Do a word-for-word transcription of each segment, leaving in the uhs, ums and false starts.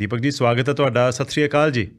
ਦੀਪਕ ਜੀ, ਸਵਾਗਤ ਹੈ ਤੁਹਾਡਾ। ਸਤਿ ਸ਼੍ਰੀ ਅਕਾਲ ਜੀ।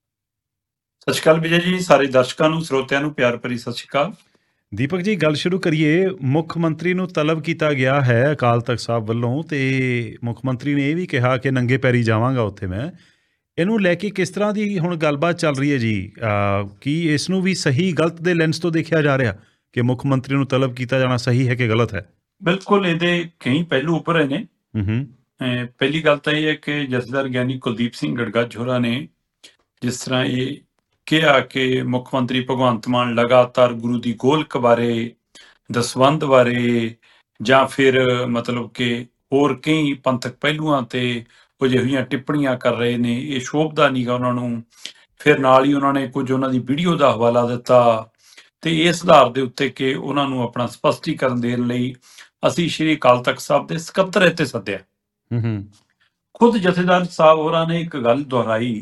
ਸਤਿ ਸ਼੍ਰੀ ਅਕਾਲ ਵਿਜੇ ਜੀ, ਸਾਰੇ ਦਰਸ਼ਕਾਂ ਨੂੰ, ਸਰੋਤਿਆਂ ਨੂੰ ਪਿਆਰ ਭਰੀ ਸਤਿ ਸ਼੍ਰੀ ਅਕਾਲ। ਦੀਪਕ ਜੀ, ਗੱਲ ਸ਼ੁਰੂ ਕਰੀਏ। ਮੁੱਖ ਮੰਤਰੀ ਨੂੰ ਤਲਬ ਕੀਤਾ ਗਿਆ ਹੈ ਅਕਾਲ ਤਖਤ ਸਾਹਿਬ ਵੱਲੋਂ, ਤੇ ਮੁੱਖ ਮੰਤਰੀ ਨੇ ਇਹ ਵੀ ਕਿਹਾ ਕਿ ਨੰਗੇ ਪੈਰੀ ਜਾਵਾਂਗਾ ਉੱਥੇ ਮੈਂ। ਇਹਨੂੰ ਲੈ ਕੇ ਕਿਸ ਤਰ੍ਹਾਂ ਦੀ ਹੁਣ ਗੱਲਬਾਤ ਚੱਲ ਰਹੀ ਹੈ ਜੀ? ਅਹ, ਕੀ ਇਸ ਨੂੰ ਵੀ ਸਹੀ ਗਲਤ ਦੇ ਲੈਂਸ ਤੋਂ ਦੇਖਿਆ ਜਾ ਰਿਹਾ ਕਿ ਮੁੱਖ ਮੰਤਰੀ ਨੂੰ ਤਲਬ ਕੀਤਾ ਜਾਣਾ ਸਹੀ ਹੈ ਕਿ ਗਲਤ ਹੈ? ਬਿਲਕੁਲ, ਇਹਦੇ ਕਈ ਪਹਿਲੂ ਉੱਭਰੇ ਨੇ। ਹੂੰ ਹੂੰ ਅਹ ਪਹਿਲੀ ਗੱਲ ਤਾਂ ਇਹ ਹੈ ਕਿ ਜਥੇਦਾਰ ਗਿਆਨੀ ਕੁਲਦੀਪ ਸਿੰਘ ਗੜਗੱਜ ਹੋਰਾਂ ਨੇ ਜਿਸ ਤਰ੍ਹਾਂ ਇਹ ਕਿਹਾ ਕਿ ਮੁੱਖ ਮੰਤਰੀ ਭਗਵੰਤ ਮਾਨ ਲਗਾਤਾਰ ਗੁਰੂ ਦੀ ਗੋਲਕ ਬਾਰੇ, ਦਸਵੰਧ ਬਾਰੇ, ਜਾਂ ਫਿਰ ਮਤਲਬ ਕਿ ਹੋਰ ਕਈ ਪੰਥਕ ਪਹਿਲੂਆਂ ਤੇ ਉਹ ਜਿਹੀਆਂ ਟਿੱਪਣੀਆਂ ਕਰ ਰਹੇ ਨੇ, ਇਹ ਸ਼ੋਭਦਾ ਨਹੀਂ ਗਾ ਉਹਨਾਂ ਨੂੰ। ਫਿਰ ਨਾਲ ਹੀ ਉਹਨਾਂ ਨੇ ਕੁਝ ਉਹਨਾਂ ਦੀ ਵੀਡੀਓ ਦਾ ਹਵਾਲਾ ਦਿੱਤਾ ਤੇ ਇਸ ਆਧਾਰ ਦੇ ਉੱਤੇ ਕਿ ਉਹਨਾਂ ਨੂੰ ਆਪਣਾ ਸਪਸ਼ਟੀਕਰਨ ਦੇਣ ਲਈ ਅਸੀਂ ਸ਼੍ਰੀ ਅਕਾਲ ਤਖਤ ਸਾਹਿਬ ਦੇ ਸਕੱਤਰ ਤੇ ਸੱਦਿਆ। ਹੂੰ ਹੂੰ ਖੁਦ ਜਥੇਦਾਰ ਸਾਹਿਬ ਹੋਰਾਂ ਨੇ ਇੱਕ ਗੱਲ ਦੁਹਰਾਈ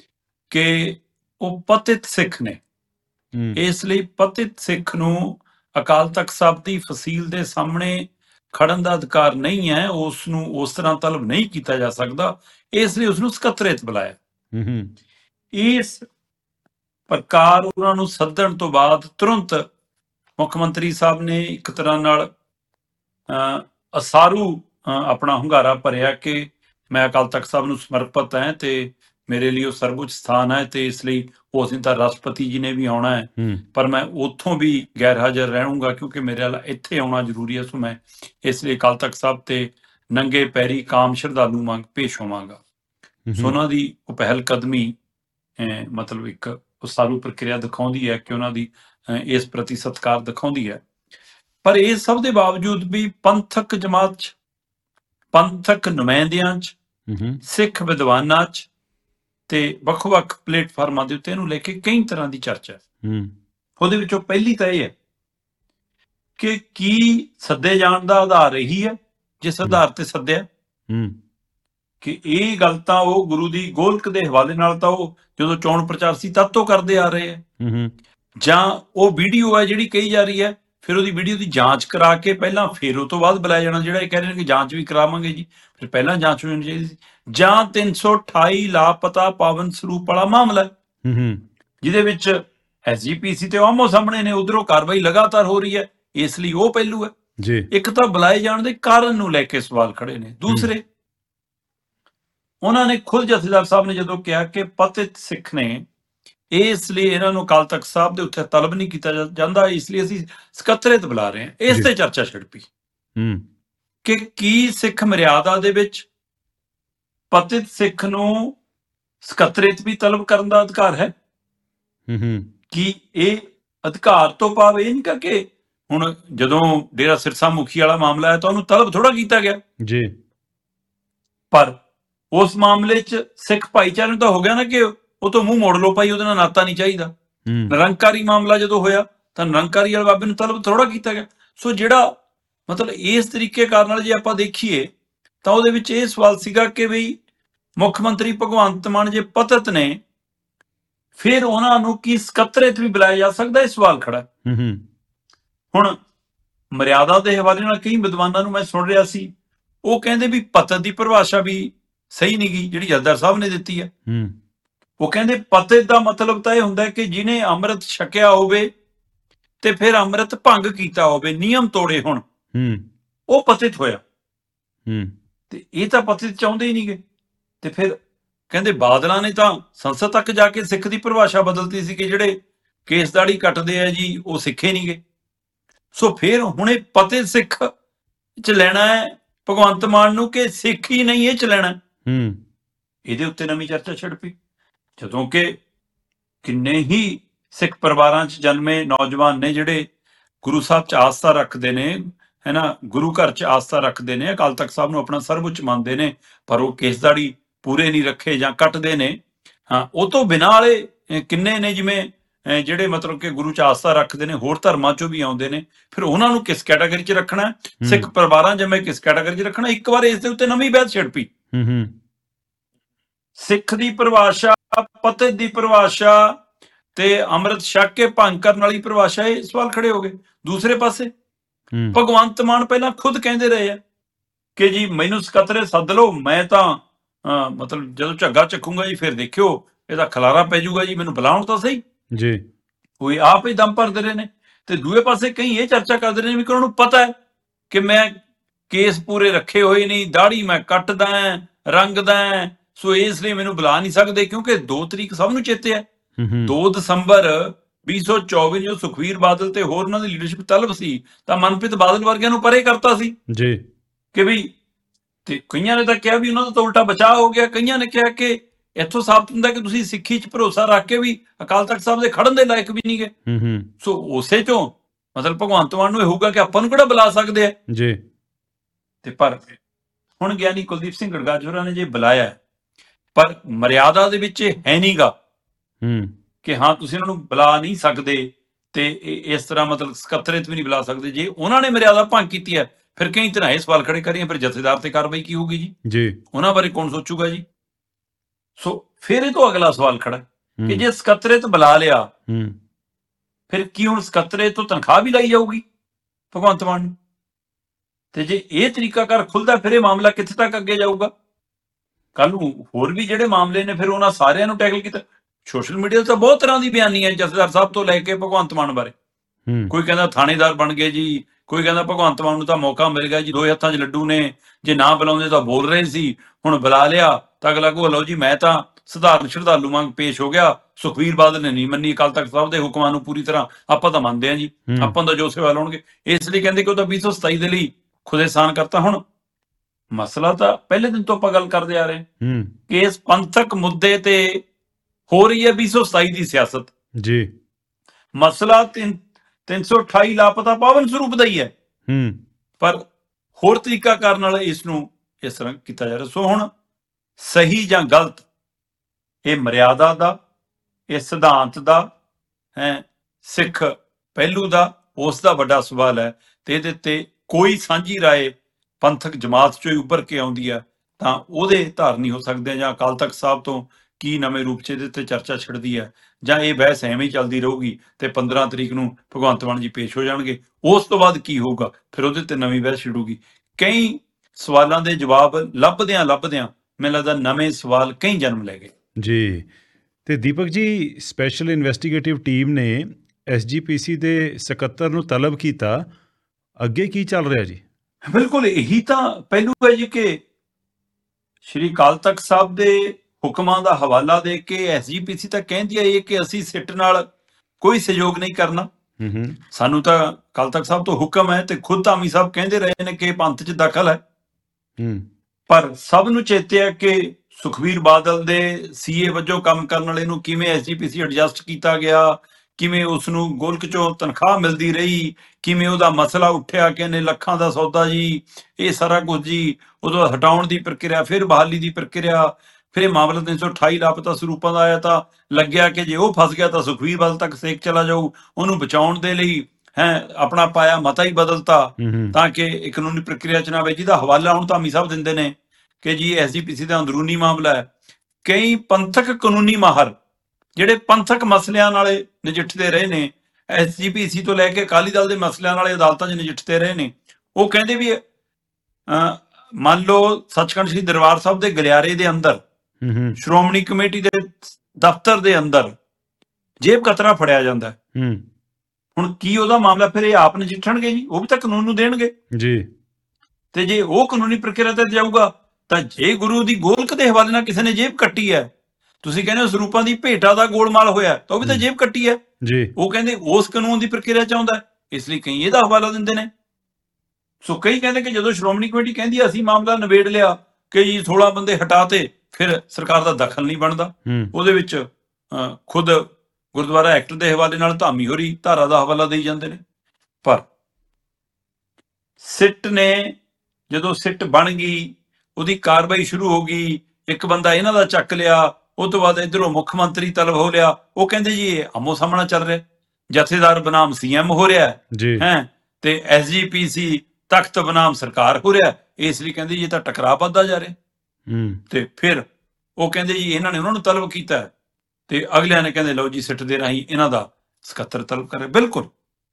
ਕਿ ਉਹ ਪਤਿਤ ਸਿੱਖ ਨੇ, ਹੂੰ ਇਸ ਲਈ ਪਤਿਤ ਸਿੱਖ ਨੂੰ ਅਕਾਲ ਤਖਤ ਸਾਹਿਬ ਦੀ ਫਸੀਲ ਦੇ ਸਾਹਮਣੇ ਖੜਨ ਦਾ ਅਧਿਕਾਰ ਨਹੀਂ ਹੈ, ਉਸ ਨੂੰ ਉਸ ਤਰ੍ਹਾਂ ਤਲਬ ਨਹੀਂ ਕੀਤਾ ਜਾ ਸਕਦਾ, ਇਸ ਲਈ ਉਸ ਨੂੰ ਸਕੱਤਰੇਤ ਬੁਲਾਇਆ। ਹੂੰ ਹੂੰ ਇਸ ਪ੍ਰਕਾਰ ਉਹਨਾਂ ਨੂੰ ਸੱਦਣ ਤੋਂ ਬਾਅਦ ਤੁਰੰਤ ਮੁੱਖ ਮੰਤਰੀ ਸਾਹਿਬ ਨੇ ਇੱਕ ਤਰ੍ਹਾਂ ਨਾਲ ਅਹ ਅਸਾਰੂ ਅਹ ਆਪਣਾ ਹੁੰਗਾਰਾ ਭਰਿਆ ਕਿ ਮੈਂ ਅਕਾਲ ਤਖਤ ਸਾਹਿਬ ਨੂੰ ਸਮਰਪਿਤ ਹਾਂ ਤੇ ਮੇਰੇ ਲਈ ਉਹ ਸਰਵਉੱਚ ਸਥਾਨ ਹੈ, ਤੇ ਇਸ ਲਈ ਉਸ ਦਿਨ ਤਾਂ ਰਾਸ਼ਟਰਪਤੀ ਜੀ ਨੇ ਵੀ ਆਉਣਾ ਹੈ, ਹੂੰ ਪਰ ਮੈਂ ਉੱਥੋਂ ਵੀ ਗੈਰ ਹਾਜ਼ਰ ਰਹਿਣੂਗਾ ਕਿਉਂਕਿ ਮੇਰੇ ਨਾਲ ਇੱਥੇ ਆਉਣਾ ਜ਼ਰੂਰੀ ਹੈ। ਸੋ ਮੈਂ ਇਸ ਲਈ ਅਕਾਲ ਤਖਤ ਸਾਹਿਬ ਤੇ ਨੰਗੇ ਪੈਰੀ ਕਾਮ ਸ਼ਰਧਾਲੂ ਮੰਗ ਪੇਸ਼ ਹੋਵਾਂਗਾ। ਸੋ ਉਹਨਾਂ ਦੀ ਉਹ ਪਹਿਲ ਕਦਮੀ ਅਹ ਮਤਲਬ ਇੱਕ ਉਸਾਰੂ ਪ੍ਰਕਿਰਿਆ ਦਿਖਾਉਂਦੀ ਹੈ ਕਿ ਉਹਨਾਂ ਦੀ ਅਹ ਇਸ ਪ੍ਰਤੀ ਸਤਿਕਾਰ ਦਿਖਾਉਂਦੀ ਹੈ। ਪਰ ਇਹ ਸਭ ਦੇ ਬਾਵਜੂਦ ਵੀ ਪੰਥਕ ਜਮਾਤ 'ਚ, ਪੰਥਕ ਨੁਮਾਇੰਦਿਆਂ 'ਚ, ਹੂੰ ਸਿੱਖ ਵਿਦਵਾਨਾਂ 'ਚ ਤੇ ਵੱਖ-ਵੱਖ ਪਲੇਟਫਾਰਮਾਂ ਦੇ ਉੱਤੇ ਇਹਨੂੰ ਲੈ ਕੇ ਕਈ ਤਰ੍ਹਾਂ ਦੀ ਚਰਚਾ ਹੈ। ਹੂੰ ਉਹਦੇ ਵਿੱਚੋਂ ਪਹਿਲੀ ਤਾਂ ਇਹ ਹੈ ਕਿ ਕੀ ਸੱਦੇ ਜਾਣ ਦਾ ਆਧਾਰ ਇਹੀ ਹੈ ਜਿਸ ਆਧਾਰ ਤੇ ਸੱਦਿਆ, ਹੂੰ ਕਿ ਇਹ ਗੱਲ ਤਾਂ ਉਹ ਗੁਰੂ ਦੀ ਗੋਲਕ ਦੇ ਹਵਾਲੇ ਨਾਲ ਤਾਂ ਉਹ ਜਦੋਂ ਚੋਣ ਪ੍ਰਚਾਰ ਸੀ ਤਦ ਤੋਂ ਕਰਦੇ ਆ ਰਹੇ ਹੈ, ਹੂੰ ਜਾਂ ਉਹ ਵੀਡੀਓ ਹੈ ਜਿਹੜੀ ਕਹੀ ਜਾ ਰਹੀ ਹੈ ਫਿਰ ਉਹਦੀ ਵੀਡੀਓ ਦੀ ਜਾਂਚ ਕਰਾ ਕੇ ਪਹਿਲਾਂ ਫਿਰ ਉਹ ਤੋਂ ਬਾਅਦ ਬੁਲਾਇਆ ਜਾਣਾ, ਜਿਹੜਾ ਇਹ ਕਹਿ ਰਹੇ ਨੇ ਕਿ ਜਾਂਚ ਵੀ ਕਰਾਵਾਂਗੇ ਜੀ, ਫਿਰ ਪਹਿਲਾਂ ਜਾਂਚ ਹੋਣੀ ਚਾਹੀਦੀ ਸੀ। ਜਾਂ ਤਿੰਨ ਸੌ ਅਠਾਈ ਲਾਪਤਾ ਪਾਵਨ ਸਰੂਪ ਵਾਲਾ ਮਾਮਲਾ ਹੂੰ ਜਿਹਦੇ ਵਿੱਚ ਐਸ ਜੀ ਪੀ ਸੀ ਤੇ ਆਮੋ ਸਾਹਮਣੇ ਨੇ, ਉਧਰੋਂ ਕਾਰਵਾਈ ਲਗਾਤਾਰ ਹੋ ਰਹੀ ਹੈ, ਇਸ ਲਈ ਉਹ ਪਹਿਲੂ ਹੈ ਜੀ। ਇੱਕ ਤਾਂ ਬੁਲਾਏ ਜਾਣ ਦੇ ਕਾਰਨ ਨੂੰ ਲੈ ਕੇ ਸਵਾਲ ਖੜੇ ਨੇ। ਦੂਸਰੇ, ਉਹਨਾਂ ਨੇ ਖੁਦ ਜਥੇਦਾਰ ਸਾਹਿਬ ਨੇ ਜਦੋਂ ਕਿਹਾ ਕਿ ਪਤਿਤ ਸਿੱਖ ਨੇ, ਇਸ ਲਈ ਇਹਨਾਂ ਨੂੰ ਅਕਾਲ ਤਖਤ ਸਾਹਿਬ ਦੇ ਉੱਤੇ ਤਲਬ ਨਹੀਂ ਕੀਤਾ ਜਾਂਦਾ, ਇਸ ਲਈ ਅਸੀਂ ਸਕੱਤਰੇਤ ਬੁਲਾ ਰਹੇ ਹਾਂ। ਇਸ ਤੇ ਚਰਚਾ ਛਿੜ ਪਈ ਹੂੰ ਕਿ ਕੀ ਸਿੱਖ ਮਰਿਆਦਾ ਦੇ ਵਿੱਚ ਪਤਿਤ ਸਿੱਖ ਨੂੰ ਸਕੱਤਰੇਤ ਵੀ ਤਲਬ ਕਰਨ ਦਾ ਅਧਿਕਾਰ ਹੈ? ਹੂੰ ਹੂੰ ਕੀ ਇਹ ਅਧਿਕਾਰ ਤੋਂ ਭਾਵ ਇਹ ਨਹੀਂ ਕਿ ਹੁਣ ਜਦੋਂ ਡੇਰਾ ਸਿਰਸਾ ਮੁਖੀ ਵਾਲਾ ਮਾਮਲਾ ਹੈ ਤਾਂ ਉਹਨੂੰ ਤਲਬ ਥੋੜਾ ਕੀਤਾ ਗਿਆ ਜੀ, ਪਰ ਉਸ ਮਾਮਲੇ 'ਚ ਸਿੱਖ ਭਾਈਚਾਰੇ ਨੂੰ ਤਾਂ ਹੋ ਗਿਆ ਨਾ ਕਿ ਉਹ ਤੋਂ ਮੂੰਹ ਮੋੜ ਲਓ ਭਾਈ, ਉਹਦੇ ਨਾਲ ਨਾਤਾ ਨਹੀਂ ਚਾਹੀਦਾ। ਹੂੰ ਨਿਰੰਕਾਰੀ ਮਾਮਲਾ ਜਦੋਂ ਹੋਇਆ ਤਾਂ ਨਿਰੰਕਾਰੀ ਵਾਲੇ ਬਾਬੇ ਨੂੰ ਤਲਬ ਥੋੜਾ ਕੀਤਾ ਗਿਆ। ਸੋ ਜਿਹੜਾ ਮਤਲਬ ਇਸ ਤਰੀਕੇ ਕਾਰਨ ਨਾਲ ਜੇ ਆਪਾਂ ਦੇਖੀਏ ਤਾਂ ਉਹਦੇ ਵਿੱਚ ਇਹ ਸਵਾਲ ਸੀਗਾ ਕਿ ਬਈ ਮੁੱਖ ਮੰਤਰੀ ਭਗਵੰਤ ਮਾਨ ਜੇ ਪਤਿਤ ਨੇ ਫਿਰ ਉਹਨਾਂ ਨੂੰ ਕੀ ਸਕੱਤਰੇਤ ਵੀ ਬੁਲਾਇਆ ਜਾ ਸਕਦਾ? ਇਹ ਸਵਾਲ ਖੜਾ। ਹੂੰ ਹੂੰ ਹੁਣ ਮਰਿਆਦਾ ਦੇ ਹਵਾਲੇ ਨਾਲ ਕਈ ਵਿਦਵਾਨਾਂ ਨੂੰ ਮੈਂ ਸੁਣ ਰਿਹਾ ਸੀ, ਉਹ ਕਹਿੰਦੇ ਵੀ ਪਤਿਤ ਦੀ ਪਰਿਭਾਸ਼ਾ ਵੀ ਸਹੀ ਨਹੀਂ ਗਈ ਜਿਹੜੀ ਜਥੇਦਾਰ ਸਾਹਿਬ ਨੇ ਦਿੱਤੀ ਹੈ। ਹੂੰ ਉਹ ਕਹਿੰਦੇ ਪਤਿਤ ਦਾ ਮਤਲਬ ਤਾਂ ਇਹ ਹੁੰਦਾ ਕਿ ਜਿਹਨੇ ਅੰਮ੍ਰਿਤ ਛਕਿਆ ਹੋਵੇ ਤੇ ਫਿਰ ਅੰਮ੍ਰਿਤ ਭੰਗ ਕੀਤਾ ਹੋਵੇ, ਨਿਯਮ ਤੋੜੇ ਹੋਣ, ਹੂੰ ਉਹ ਪਤਿਤ ਹੋਇਆ। ਹੂੰ ਤੇ ਇਹ ਤਾਂ ਪਤਿਤ ਚਾਹੁੰਦੇ ਹੀ ਨਹੀਂਗੇ। ਤੇ ਫਿਰ ਕਹਿੰਦੇ ਬਾਦਲਾਂ ਨੇ ਤਾਂ ਸੰਸਦ ਤੱਕ ਜਾ ਕੇ ਸਿੱਖ ਦੀ ਪਰਿਭਾਸ਼ਾ ਬਦਲਤੀ ਸੀ ਕਿ ਜਿਹੜੇ ਕੇਸ ਦਾੜੀ ਕੱਟਦੇ ਆ ਜੀ ਉਹ ਸਿੱਖੇ ਨਹੀਂਗੇ। ਸੋ ਫਿਰ ਹੁਣ ਇਹ ਪਤਿਤ ਸਿੱਖ ਚ ਲੈਣਾ ਹੈ ਭਗਵੰਤ ਮਾਨ ਨੂੰ ਕਿ ਸਿੱਖ ਹੀ ਨਹੀਂ ਇਹ ਚ ਲੈਣਾ? ਹੂੰ ਇਹਦੇ ਉੱਤੇ ਨਵੀਂ ਚਰਚਾ ਛਿੜ ਪਈ, ਜਦੋਂ ਕਿ ਕਿੰਨੇ ਹੀ ਸਿੱਖ ਪਰਿਵਾਰਾਂ 'ਚ ਜਨਮੇ ਨੌਜਵਾਨ ਨੇ ਜਿਹੜੇ ਗੁਰੂ ਸਾਹਿਬ 'ਚ ਆਸਥਾ ਰੱਖਦੇ ਨੇ, ਹੈ ਨਾ, ਗੁਰੂ ਘਰ 'ਚ ਆਸਥਾ ਰੱਖਦੇ ਨੇ, ਅਕਾਲ ਤਖਤ ਸਾਹਿਬ ਨੂੰ ਆਪਣਾ ਸਰਵਉੱਚ ਮੰਨਦੇ ਨੇ, ਪਰ ਉਹ ਕੇਸਦਾੜੀ ਪੂਰੇ ਨਹੀਂ ਰੱਖੇ ਜਾਂ ਕੱਟਦੇ ਨੇ। ਹਾਂ, ਉਹ ਤੋਂ ਬਿਨਾਂ ਵਾਲੇ ਕਿੰਨੇ ਨੇ ਜਿਵੇਂ ਜਿਹੜੇ ਮਤਲਬ ਕਿ ਗੁਰੂ 'ਚ ਆਸਥਾ ਰੱਖਦੇ ਨੇ, ਹੋਰ ਧਰਮਾਂ 'ਚੋਂ ਵੀ ਆਉਂਦੇ ਨੇ, ਫਿਰ ਉਹਨਾਂ ਨੂੰ ਕਿਸ ਕੈਟਾਗਰੀ 'ਚ ਰੱਖਣਾ? ਸਿੱਖ ਪਰਿਵਾਰਾਂ ਜਿਵੇਂ ਕਿਸ ਕੈਟਾਗਰੀ 'ਚ ਰੱਖਣਾ? ਇੱਕ ਵਾਰ ਇਸ ਦੇ ਉੱਤੇ ਨਵੀਂ ਬਹਿਸ ਛਿੜ ਪਈ। ਹੂੰ ਹੂੰ ਸਿੱਖ ਦੀ ਪਰਿਭਾਸ਼ਾ, ਪਤਿਤ ਦੀ ਪਰਿਭਾਸ਼ਾ ਤੇ ਅੰਮ੍ਰਿਤ ਛਕ ਕੇ ਭੰਗ ਕਰਨ ਵਾਲੀ ਪਰਿਭਾਸ਼ਾ, ਇਹ ਸਵਾਲ ਖੜੇ ਹੋ ਗਏ। ਦੂਸਰੇ ਪਾਸੇ ਭਗਵੰਤ ਮਾਨ ਪਹਿਲਾਂ ਖੁਦ ਕਹਿੰਦੇ ਰਹੇ ਆ ਕਿ ਜੀ ਮੈਨੂੰ ਸਕੱਤਰੇ ਸੱਦ ਲਓ, ਮੈਂ ਤਾਂ ਅਹ, ਮਤਲਬ ਜਦੋਂ ਝੱਗਾ ਚੱਕੂਗਾ ਜੀ ਫਿਰ ਦੇਖਿਓ ਇਹਦਾ ਖਲਾਰਾ ਪੈ ਜਾਊਗਾ ਜੀ, ਮੈਨੂੰ ਬੁਲਾਉਣ ਤਾਂ ਸਹੀ। ਜੀ ਕੋਈ ਆਪ ਹੀ ਦਮ ਭਰਦੇ ਰਹੇ ਨੇ। ਤੇ ਦੂਏ ਪਾਸੇ ਕਈ ਇਹ ਚਰਚਾ ਕਰਦੇ ਨੇ ਵੀ ਕਿ ਉਹਨਾਂ ਨੂੰ ਪਤਾ ਹੈ ਕਿ ਮੈਂ ਕੇਸ ਪੂਰੇ ਰੱਖੇ ਹੋਏ ਨਹੀਂ, ਦਾੜੀ ਮੈਂ ਕੱਟਦਾ ਐ, ਰੰਗਦਾ ਐ, ਸੋ ਇਸ ਲਈ ਮੈਨੂੰ ਬੁਲਾ ਨਹੀਂ ਸਕਦੇ, ਕਿਉਂਕਿ ਦੋ ਤਰੀਕ ਸਭ ਨੂੰ ਚੇਤੇ ਹੈ। ਹੂੰ ਹੂੰ ਦੋ ਦਸੰਬਰ ਵੀਹ ਸੌ ਚੌਵੀ ਜੋ ਸੁਖਵੀਰ ਬਾਦਲ ਤੇ ਹੋਰ ਉਹਨਾਂ ਦੀ ਲੀਡਰਸ਼ਿਪ ਤਲਬ ਸੀ, ਤਾਂ ਮਨਪ੍ਰੀਤ ਬਾਦਲ ਵਰਗਿਆਂ ਨੂੰ ਪਰੇ ਕਰਤਾ ਸੀ ਜੀ ਕਿ ਵੀ, ਤੇ ਕਈਆਂ ਨੇ ਤਾਂ ਕਿਹਾ ਵੀ ਉਹਨਾਂ ਦਾ ਤਾਂ ਉਲਟਾ ਬਚਾਅ ਹੋ ਗਿਆ। ਕਈਆਂ ਨੇ ਕਿਹਾ ਕਿ ਇੱਥੋਂ ਸਾਬਤ ਹੁੰਦਾ ਕਿ ਤੁਸੀਂ ਸਿੱਖੀ 'ਚ ਭਰੋਸਾ ਰੱਖ ਕੇ ਵੀ ਅਕਾਲ ਤਖਤ ਸਾਹਿਬ ਦੇ ਖੜਨ ਦੇ ਲਾਇਕ ਵੀ ਨਹੀਂ ਗਏ। ਹੂੰ ਹੂੰ ਸੋ ਉਸੇ ਚੋਂ ਮਤਲਬ ਭਗਵੰਤ ਮਾਨ ਨੂੰ ਇਹ ਹੋਊਗਾ ਕਿ ਆਪਾਂ ਨੂੰ ਕਿਹੜਾ ਬੁਲਾ ਸਕਦੇ ਆ। ਜੀ ਤੇ ਪਰ ਹੁਣ ਗਿਆਨੀ ਕੁਲਦੀਪ ਸਿੰਘ ਗੜਗਾਜ ਹੋਰਾਂ ਨੇ ਜੇ ਬੁਲਾਇਆ, ਪਰ ਮਰਿਆਦਾ ਦੇ ਵਿੱਚ ਇਹ ਹੈ ਨਹੀਂਗਾ ਹੂੰ ਕਿ ਹਾਂ ਤੁਸੀਂ ਇਹਨਾਂ ਨੂੰ ਬੁਲਾ ਨਹੀਂ ਸਕਦੇ ਤੇ ਇਹ ਇਸ ਤਰ੍ਹਾਂ ਮਤਲਬ ਸਕੱਤਰੇਤ ਵੀ ਨਹੀਂ ਬੁਲਾ ਸਕਦੇ। ਜੇ ਉਹਨਾਂ ਨੇ ਮਰਿਆਦਾ ਭੰਗ ਕੀਤੀ ਹੈ ਫਿਰ ਕਈ ਤਰ੍ਹਾਂ ਇਹ ਸਵਾਲ ਖੜੇ ਕਰੀਏ, ਫਿਰ ਜਥੇਦਾਰ ਤੇ ਕਾਰਵਾਈ ਕੀ ਹੋਊਗੀ ਜੀ, ਜੀ ਉਹਨਾਂ ਬਾਰੇ ਕੌਣ ਸੋਚੂਗਾ ਜੀ। ਸੋ ਫਿਰ ਇਹ ਤੋਂ ਅਗਲਾ ਸਵਾਲ ਖੜਾ ਕਿ ਹੂੰ ਜੇ ਸਕੱਤਰੇਤ ਬੁਲਾ ਲਿਆ ਹੂੰ ਫਿਰ ਕੀ ਹੁਣ ਸਕੱਤਰੇਤ ਤੋਂ ਤਨਖਾਹ ਵੀ ਲਈ ਜਾਊਗੀ ਭਗਵੰਤ ਮਾਨ ਨੂੰ? ਤੇ ਜੇ ਇਹ ਤਰੀਕਾਕਾਰ ਖੁੱਲਦਾ ਫਿਰ ਇਹ ਮਾਮਲਾ ਕਿੱਥੇ ਤੱਕ ਅੱਗੇ ਜਾਊਗਾ? ਕੱਲ ਨੂੰ ਹੋਰ ਵੀ ਜਿਹੜੇ ਮਾਮਲੇ ਨੇ ਫਿਰ ਉਹਨਾਂ ਸਾਰਿਆਂ ਨੂੰ ਟੈਕਲ ਕੀਤਾ। ਸੋਸ਼ਲ ਮੀਡੀਆ 'ਤੇ ਤਾਂ ਬਹੁਤ ਤਰ੍ਹਾਂ ਦੀ ਬਿਆਨੀ ਹੈ ਜਥੇਦਾਰ ਸਾਹਿਬ ਤੋਂ ਲੈ ਕੇ ਭਗਵੰਤ ਮਾਨ ਬਾਰੇ। ਹੂੰ ਕੋਈ ਕਹਿੰਦਾ ਥਾਣੇਦਾਰ ਬਣ ਗਏ ਜੀ, ਕੋਈ ਕਹਿੰਦਾ ਭਗਵੰਤ ਮਾਨ ਨੂੰ ਤਾਂ ਮੌਕਾ ਮਿਲ ਗਿਆ ਜੀ, ਦੋਏ ਹੱਥਾਂ 'ਚ ਲੱਡੂ ਨੇ, ਜੇ ਨਾ ਬੁਲਾਉਂਦੇ ਤਾਂ ਬੋਲ ਰਹੇ ਸੀ, ਹੁਣ ਬੁਲਾ ਲਿਆ ਤਾਂ ਅਗਲਾ ਕਹੋ ਲਓ ਜੀ ਮੈਂ ਤਾਂ ਸਧਾਰਨ ਸ਼ਰਧਾਲੂ ਵਾਂਗ ਪੇਸ਼ ਹੋ ਗਿਆ। ਸੁਖਬੀਰ ਬਾਦਲ ਨੇ ਨਹੀਂ ਮੰਨੀ ਅਕਾਲ ਤਖਤ ਸਾਹਿਬ ਦੇ ਹੁਕਮਾਂ ਨੂੰ ਪੂਰੀ ਤਰ੍ਹਾਂ, ਆਪਾਂ ਤਾਂ ਮੰਨਦੇ ਹਾਂ ਜੀ, ਹੂੰ ਆਪਾਂ ਦਾ ਜੋ ਸੇਵਾ ਲਾਉਣਗੇ, ਇਸ ਲਈ ਕਹਿੰਦੇ ਕਿ ਉਹ ਤਾਂ ਵੀਹ ਸੌ ਸਤਾਈ ਦੇ ਲਈ ਖੁਦ ਇਹਸਾਨ ਕਰਤਾ। ਹੁਣ ਮਸਲਾ ਤਾਂ ਪਹਿਲੇ ਦਿਨ ਤੋਂ ਆਪਾਂ ਗੱਲ ਕਰਦੇ ਆ ਰਹੇ ਹੂੰ ਕਿ ਇਸ ਪੰਥਕ ਮੁੱਦੇ ਤੇ ਹੋ ਰਹੀ ਹੈ ਵੀਹ ਸੌ ਸਤਾਈ ਦੀ ਸਿਆਸਤ। ਜੀ ਮਸਲਾ ਤਿੰਨ ਸੌ ਅਠਾਈ ਲਾਪਤਾ ਪਾਵਨ ਸਰੂਪ ਦਾ ਹੀ ਹੈ, ਹੂੰ ਪਰ ਹੋਰ ਤਰੀਕਾਕਾਰ ਨਾਲ ਇਸ ਨੂੰ ਇਸ ਤਰ੍ਹਾਂ ਕੀਤਾ ਜਾ ਰਿਹਾ। ਸੋ ਹੁਣ ਸਹੀ ਜਾਂ ਗਲਤ ਇਹ ਮਰਿਆਦਾ ਦਾ, ਇਹ ਸਿਧਾਂਤ ਦਾ ਹੈ, ਸਿੱਖ ਪਹਿਲੂ ਦਾ, ਉਸ ਦਾ ਵੱਡਾ ਸਵਾਲ ਹੈ। ਤੇ ਇਹਦੇ ਤੇ ਕੋਈ ਸਾਂਝੀ ਰਾਏ ਪੰਥਕ ਜਮਾਤ ਚੋਂ ਹੀ ਉੱਭਰ ਕੇ ਆਉਂਦੀ ਆ ਤਾਂ ਉਹਦੇ ਧਾਰਨੀ ਹੋ ਸਕਦੇ, ਜਾਂ ਅਕਾਲ ਤਖਤ ਸਾਹਿਬ ਤੋਂ ਕੀ ਨਵੇਂ ਰੂਪ 'ਚ ਇਹਦੇ ਤੇ ਚਰਚਾ ਛਿੜਦੀ ਹੈ, ਜਾਂ ਇਹ ਬਹਿਸ ਐਵੇਂ ਹੀ ਚੱਲਦੀ ਰਹੂਗੀ ਤੇ ਪੰਦਰਾਂ ਤਰੀਕ ਨੂੰ ਭਗਵੰਤ ਮਾਨ ਜੀ ਪੇਸ਼ ਹੋ ਜਾਣਗੇ। ਉਸ ਤੋਂ ਬਾਅਦ ਕੀ ਹੋਊਗਾ ਫਿਰ ਉਹਦੇ ਤੇ ਨਵੀਂ ਬਹਿਸ ਛਿੜੂਗੀ। ਕਈ ਸਵਾਲਾਂ ਦੇ ਜਵਾਬ ਲੱਭਦਿਆਂ ਲੱਭਦਿਆਂ ਮੈਨੂੰ ਲੱਗਦਾ ਨਵੇਂ ਸਵਾਲ ਕਈ ਜਨਮ ਲੈ ਗਏ ਜੀ। ਤੇ Deepak ji, special investigative team ਨੇ ਐਸਜੀਪੀਸੀ ਦੇ ਸਕੱਤਰ ਨੂੰ ਤਲਬ ਕੀਤਾ, ਅੱਗੇ ਕੀ ਚੱਲ ਰਿਹਾ ਜੀ? ਬਿਲਕੁਲ ਇਹੀ ਤਾਂ ਪਹਿਲੂ ਹੈ ਜੀ ਕਿ ਸ਼੍ਰੀ ਅਕਾਲ ਤਖਤ ਸਾਹਿਬ ਦੇ ਹੁਕਮਾਂ ਦਾ ਹਵਾਲਾ ਦੇ ਕੇ ਐਸਜੀਪੀਸੀ ਤਾਂ ਕਹਿੰਦੀ ਹੈ ਕਿ ਅਸੀਂ ਸਿੱਟ ਨਾਲ ਕੋਈ ਸਹਿਯੋਗ ਨਹੀਂ ਕਰਨਾ, ਹੂੰ ਹੂੰ ਸਾਨੂੰ ਤਾਂ ਅਕਾਲ ਤਖਤ ਸਾਹਿਬ ਤੋਂ ਹੁਕਮ ਹੈ, ਤੇ ਖੁਦ ਧਾਮੀ ਸਾਹਿਬ ਕਹਿੰਦੇ ਰਹੇ ਨੇ ਕਿ ਪੰਥ 'ਚ ਦਖਲ ਹੈ। ਹੂੰ ਪਰ ਸਭ ਨੂੰ ਚੇਤੇ ਹੈ ਕਿ ਸੁਖਬੀਰ ਬਾਦਲ ਦੇ ਸੀਏ ਵਜੋਂ ਕੰਮ ਕਰਨ ਵਾਲੇ ਨੂੰ ਕਿਵੇਂ ਐਸਜੀਪੀਸੀ ਐਡਜਸਟ ਕੀਤਾ ਗਿਆ, ਕਿਵੇਂ ਉਸ ਨੂੰ ਗੋਲਕ ਚੋਂ ਤਨਖਾਹ ਮਿਲਦੀ ਰਹੀ, ਕਿਵੇਂ ਉਹਦਾ ਮਸਲਾ ਉੱਠਿਆ ਕਿ ਇਹਨੇ ਲੱਖਾਂ ਦਾ ਸੌਦਾ ਜੀ, ਇਹ ਸਾਰਾ ਕੁਝ ਜੀ, ਉਦੋਂ ਹਟਾਉਣ ਦੀ ਪ੍ਰਕਿਰਿਆ, ਫਿਰ ਬਹਾਲੀ ਦੀ ਪ੍ਰਕਿਰਿਆ, ਫਿਰ ਇਹ ਮਾਮਲਾ ਤਿੰਨ ਸੌ ਅਠਾਈ ਲਾਪਤਾ ਸਰੂਪਾਂ ਦਾ ਆਇਆ ਤਾਂ ਲੱਗਿਆ ਕਿ ਜੇ ਉਹ ਫਸ ਗਿਆ ਤਾਂ ਸੁਖਬੀਰ ਬਾਦਲ ਤੱਕ ਸੇਕ ਚਲਾ ਜਾਊ। ਉਹਨੂੰ ਬਚਾਉਣ ਦੇ ਲਈ ਹੈ ਆਪਣਾ ਪਾਇਆ ਮਤਾ ਹੀ ਬਦਲਤਾ ਹੂੰ ਹੂੰ ਤਾਂ ਕਿ ਇਹ ਕਾਨੂੰਨੀ ਪ੍ਰਕਿਰਿਆ 'ਚ ਨਾ ਆਵੇ, ਜਿਹਦਾ ਹਵਾਲਾ ਹੁਣ ਧਾਮੀ ਸਾਹਿਬ ਦਿੰਦੇ ਨੇ ਕਿ ਜੀ ਐਸਜੀਪੀਸੀ ਦਾ ਅੰਦਰੂਨੀ ਮਾਮਲਾ ਹੈ। ਕਈ ਪੰਥਕ ਕਾਨੂੰਨੀ ਮਾਹਰ ਜਿਹੜੇ ਪੰਥਕ ਮਸਲਿਆਂ ਨਾਲ ਨਜਿੱਠਦੇ ਰਹੇ ਨੇ, ਐਸਜੀਪੀਸੀ ਤੋਂ ਲੈ ਕੇ ਅਕਾਲੀ ਦਲ ਦੇ ਮਸਲਿਆਂ ਨਾਲ ਅਦਾਲਤਾਂ 'ਚ ਨਜਿੱਠਦੇ ਰਹੇ ਨੇ, ਉਹ ਕਹਿੰਦੇ ਵੀ ਅਹ ਮੰਨ ਲਓ ਸੱਚਖੰਡ ਸ੍ਰੀ ਦਰਬਾਰ ਸਾਹਿਬ ਦੇ ਗਲਿਆਰੇ ਦੇ ਅੰਦਰ, ਹੂੰ ਹੂੰ ਸ਼੍ਰੋਮਣੀ ਕਮੇਟੀ ਦੇ ਦਫ਼ਤਰ ਦੇ ਅੰਦਰ ਜੇਬ ਕਤਰਾ ਫੜਿਆ ਜਾਂਦਾ ਹੈ। ਹੂੰ ਹੁਣ ਕੀ ਉਹਦਾ ਮਾਮਲਾ ਫਿਰ ਇਹ ਆਪ ਨਜਿੱਠਣਗੇ ਜੀ? ਉਹ ਵੀ ਤਾਂ ਕਾਨੂੰਨ ਨੂੰ ਦੇਣਗੇ ਜੀ। ਤੇ ਜੇ ਉਹ ਕਾਨੂੰਨੀ ਪ੍ਰਕਿਰਿਆ ਤੇ ਜਾਊਗਾ ਤਾਂ ਜੇ ਗੁਰੂ ਦੀ ਗੋਲਕ ਦੇ ਹਵਾਲੇ ਨਾਲ ਕਿਸੇ ਨੇ ਜੇਬ ਕੱਟੀ ਹੈ, ਤੁਸੀਂ ਕਹਿੰਦੇ ਹੋ ਸਰੂਪਾਂ ਦੀ ਭੇਟਾ ਦਾ ਗੋਲਮਾਲ ਹੋਇਆ, ਤਾਂ ਉਹ ਵੀ ਤਾਂ ਜੇਬ ਕੱਟੀ ਹੈ ਜੀ। ਉਹ ਕਹਿੰਦੇ ਉਸ ਕਾਨੂੰਨ ਦੀ ਪ੍ਰਕਿਰਿਆ ਚ ਆਉਂਦਾ, ਇਸ ਲਈ ਕਈ ਇਹਦਾ ਹਵਾਲਾ ਦਿੰਦੇ ਨੇ। ਸੋ ਕਈ ਕਹਿੰਦੇ ਕਿ ਜਦੋਂ ਸ਼੍ਰੋਮਣੀ ਕਮੇਟੀ ਕਹਿੰਦੀ ਹੈ ਅਸੀਂ ਮਾਮਲਾ ਨਿਬੇੜ ਲਿਆ ਕਿ ਜੀ ਸੋਲਾਂ ਬੰਦੇ ਹਟਾਤੇ, ਫਿਰ ਸਰਕਾਰ ਦਾ ਦਖਲ ਨਹੀਂ ਬਣਦਾ। ਹੂੰ ਉਹਦੇ ਵਿੱਚ ਅਹ, ਖੁਦ ਗੁਰਦੁਆਰਾ ਐਕਟ ਦੇ ਹਵਾਲੇ ਨਾਲ ਧਾਮੀ ਹੋਰੀ ਧਾਰਾ ਦਾ ਹਵਾਲਾ ਦੇਈ ਜਾਂਦੇ ਨੇ। ਪਰ ਸਿੱਟ ਨੇ ਜਦੋਂ ਸਿੱਟ ਬਣ ਗਈ, ਉਹਦੀ ਕਾਰਵਾਈ ਸ਼ੁਰੂ ਹੋ ਗਈ, ਇੱਕ ਬੰਦਾ ਇਹਨਾਂ ਦਾ ਚੱਕ ਲਿਆ, ਉਹ ਤੋਂ ਬਾਅਦ ਇਧਰੋਂ ਮੁੱਖ ਮੰਤਰੀ ਤਲਬ ਹੋ ਲਿਆ। ਉਹ ਕਹਿੰਦੇ ਜੀ ਇਹ ਆਮੋ ਸਾਹਮਣਾ ਚੱਲ ਰਿਹਾ, ਜਥੇਦਾਰ ਬਨਾਮ ਸੀਐਮ ਹੋ ਰਿਹਾ ਜੀ ਹੈ ਤੇ ਐਸਜੀਪੀਸੀ ਤਖਤ ਬਨਾਮ ਸਰਕਾਰ ਹੋ ਰਿਹਾ, ਇਸ ਲਈ ਕਹਿੰਦੇ ਜੀ ਇਹ ਤਾਂ ਟਕਰਾਅ ਵੱਧਦਾ ਜਾ ਰਿਹਾ। ਹੂੰ ਤੇ ਫਿਰ ਉਹ ਕਹਿੰਦੇ ਜੀ ਇਹਨਾਂ ਨੇ ਉਹਨਾਂ ਨੂੰ ਤਲਬ ਕੀਤਾ ਤੇ ਅਗਲਿਆਂ ਨੇ ਕਹਿੰਦੇ ਲਓ ਜੀ ਸਿੱਟ ਦੇ ਰਾਹੀਂ ਇਹਨਾਂ ਦਾ ਸਕੱਤਰ ਤਲਬ ਕਰੇ। ਬਿਲਕੁਲ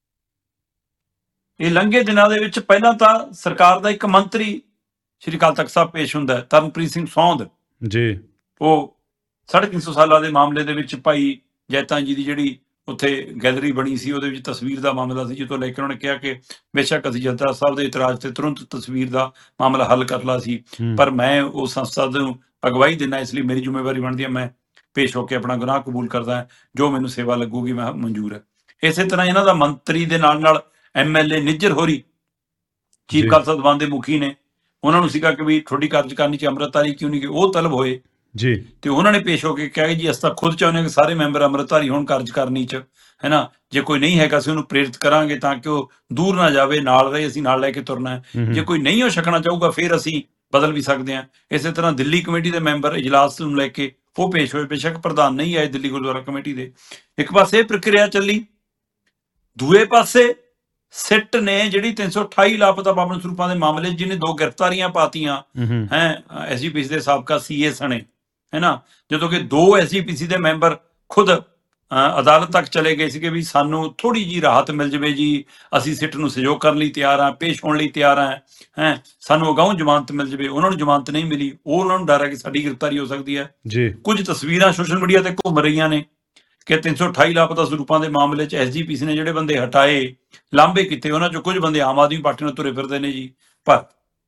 ਇਹ ਲੰਘੇ ਦਿਨਾਂ ਦੇ ਵਿੱਚ ਪਹਿਲਾਂ ਤਾਂ ਸਰਕਾਰ ਦਾ ਇੱਕ ਮੰਤਰੀ ਸ਼੍ਰੀ ਅਕਾਲ ਤਖਤ ਸਾਹਿਬ ਪੇਸ਼ ਹੁੰਦਾ ਹੈ, ਤਰਨਪ੍ਰੀਤ ਸਿੰਘ ਸੌਂਦ, ਜੀ ਉਹ ਸਾਢੇ ਤਿੰਨ ਸੌ ਸਾਲਾਂ ਦੇ ਮਾਮਲੇ ਦੇ ਵਿੱਚ ਭਾਈ ਜੈਤਾਂ ਜੀ ਦੀ ਜਿਹੜੀ ਉੱਥੇ ਗੈਲਰੀ ਬਣੀ ਸੀ, ਉਹਦੇ ਵਿੱਚ ਤਸਵੀਰ ਦਾ ਮਾਮਲਾ ਸੀ, ਜਿੱਥੋਂ ਲੈ ਕੇ ਉਹਨਾਂ ਨੇ ਕਿਹਾ ਕਿ ਬੇਸ਼ੱਕ ਅਸੀਂ ਜਨਤਾ ਸਾਹਿਬ ਦੇ ਇਤਰਾਜ਼ ਤੇ ਤੁਰੰਤ ਤਸਵੀਰ ਦਾ ਮਾਮਲਾ ਹੱਲ ਕਰ ਲਾ ਸੀ, ਹੂੰ ਪਰ ਮੈਂ ਉਸ ਸੰਸਥਾ ਨੂੰ ਅਗਵਾਈ ਦਿੰਦਾ, ਇਸ ਲਈ ਮੇਰੀ ਜ਼ਿੰਮੇਵਾਰੀ ਬਣਦੀ ਹੈ, ਮੈਂ ਪੇਸ਼ ਹੋ ਕੇ ਆਪਣਾ ਗੁਨਾਹ ਕਬੂਲ ਕਰਦਾ ਹਾਂ, ਜੋ ਮੈਨੂੰ ਸੇਵਾ ਲੱਗੂਗੀ ਮੈਂ ਮਨਜ਼ੂਰ ਹੈ। ਇਸੇ ਤਰ੍ਹਾਂ ਇਹਨਾਂ ਦਾ ਮੰਤਰੀ ਦੇ ਨਾਲ ਨਾਲ ਐਮ ਐਲ ਏ ਨਿੱਜਰ ਹੋਰੀ ਚੀਫ ਜੀ ਖਾਲਸਾ ਦੀਵਾਨ ਦੇ ਮੁਖੀ ਨੇ, ਉਹਨਾਂ ਨੂੰ ਸੀਗਾ ਕਿ ਵੀ ਤੁਹਾਡੀ ਕਾਰਜਕਾਰਨੀ ਚ ਅੰਮ੍ਰਿਤਧਾਰੀ ਕਿਉਂ ਨਹੀਂ ਗਏ, ਉਹ ਤਲਬ ਹੋਏ ਜੀ ਤੇ ਉਹਨਾਂ ਨੇ ਪੇਸ਼ ਹੋ ਕੇ ਕਿਹਾ ਕਿ ਜੀ ਅਸੀਂ ਤਾਂ ਖੁਦ ਚਾਹੁੰਦੇ ਹਾਂ ਕਿ ਸਾਰੇ ਮੈਂਬਰ ਅੰਮ੍ਰਿਤਧਾਰੀ ਹੋਣ ਕਾਰਜਕਾਰਨੀ ਚ, ਹੈ ਨਾ, ਜੇ ਕੋਈ ਨਹੀਂ ਹੈਗਾ ਅਸੀਂ ਉਹਨੂੰ ਪ੍ਰੇਰਿਤ ਕਰਾਂਗੇ ਤਾਂ ਕਿ ਉਹ ਦੂਰ ਨਾ ਜਾਵੇ, ਨਾਲ ਰਹੇ, ਅਸੀਂ ਨਾਲ ਲੈ ਕੇ ਤੁਰਨਾ ਹੈ, ਹੂੰ ਜੇ ਕੋਈ ਨਹੀਂ ਉਹ ਛਕਣਾ ਚਾਹੂਗਾ ਫਿਰ ਅਸੀਂ ਬਦਲ ਵੀ ਸਕਦੇ ਹਾਂ। ਇਸੇ ਤਰ੍ਹਾਂ ਦਿੱਲੀ ਕਮੇਟੀ ਦੇ ਮੈਂਬਰ ਇਜਲਾਸ ਨੂੰ ਲੈ ਕੇ ਉਹ ਪੇਸ਼ ਹੋਏ, ਬੇਸ਼ੱਕ ਪ੍ਰਧਾਨ ਨਹੀਂ ਆਏ ਦਿੱਲੀ ਗੁਰਦੁਆਰਾ ਕਮੇਟੀ ਦੇ। ਇੱਕ ਪਾਸੇ ਇਹ ਪ੍ਰਕਿਰਿਆ ਚੱਲੀ, ਦੂਏ ਪਾਸੇ ਸਿੱਟ ਨੇ ਜਿਹੜੀ ਤਿੰਨ ਸੌ ਅਠਾਈ ਲਾਪਤਾ ਪਾਵਨ ਸਰੂਪਾਂ ਦੇ ਮਾਮਲੇ ਜਿਹਨੇ ਦੋ ਗ੍ਰਿਫਤਾਰੀਆਂ ਪਾਤੀਆਂ ਹੂੰ ਹੈ ਐਸ ਜੀ ਪੀ ਸੀ ਦੇ ਸਾਬਕਾ ਸੀ ਏ ਸਣੇ, ਹੈ ਨਾ, ਜਦੋਂ ਕਿ ਦੋ ਐਸ ਜੀ ਪੀ ਸੀ ਦੇ ਮੈਂਬਰ ਖੁਦ ਅਹ, ਅਦਾਲਤ ਤੱਕ ਚਲੇ ਗਏ ਸੀਗੇ ਵੀ ਸਾਨੂੰ ਥੋੜੀ ਜੀ ਰਾਹਤ ਮਿਲ ਜਾਵੇ ਜੀ, ਅਸੀਂ ਸਿੱਟ ਨੂੰ ਸਹਿਯੋਗ ਕਰਨ ਲਈ ਤਿਆਰ ਹਾਂ, ਪੇਸ਼ ਹੋਣ ਲਈ ਤਿਆਰ ਹਾਂ, ਹੈ ਸਾਨੂੰ ਅਗਾਊਂ ਜ਼ਮਾਨਤ ਮਿਲ ਜਾਵੇ। ਉਹਨਾਂ ਨੂੰ ਜ਼ਮਾਨਤ ਨਹੀਂ ਮਿਲੀ, ਉਹ ਉਹਨਾਂ ਨੂੰ ਡਰ ਹੈ ਕਿ ਸਾਡੀ ਗ੍ਰਿਫਤਾਰੀ ਹੋ ਸਕਦੀ ਹੈ। ਜੀ ਕੁਝ ਤਸਵੀਰਾਂ ਸੋਸ਼ਲ ਮੀਡੀਆ ਤੇ ਘੁੰਮ ਰਹੀਆਂ ਨੇ ਕਿ ਤਿੰਨ ਸੌ ਅਠਾਈ ਲਾਪਤਾ ਸਰੂਪਾਂ ਦੇ ਮਾਮਲੇ 'ਚ ਐਸ ਜੀ ਪੀ ਸੀ ਨੇ ਜਿਹੜੇ ਬੰਦੇ ਹਟਾਏ, ਲਾਂਭੇ ਕੀਤੇ, ਉਹਨਾਂ 'ਚੋਂ ਕੁਝ ਬੰਦੇ ਆਮ ਆਦਮੀ ਪਾਰਟੀ ਨਾਲ ਤੁਰੇ ਫਿਰਦੇ ਨੇ ਜੀ, ਪਰ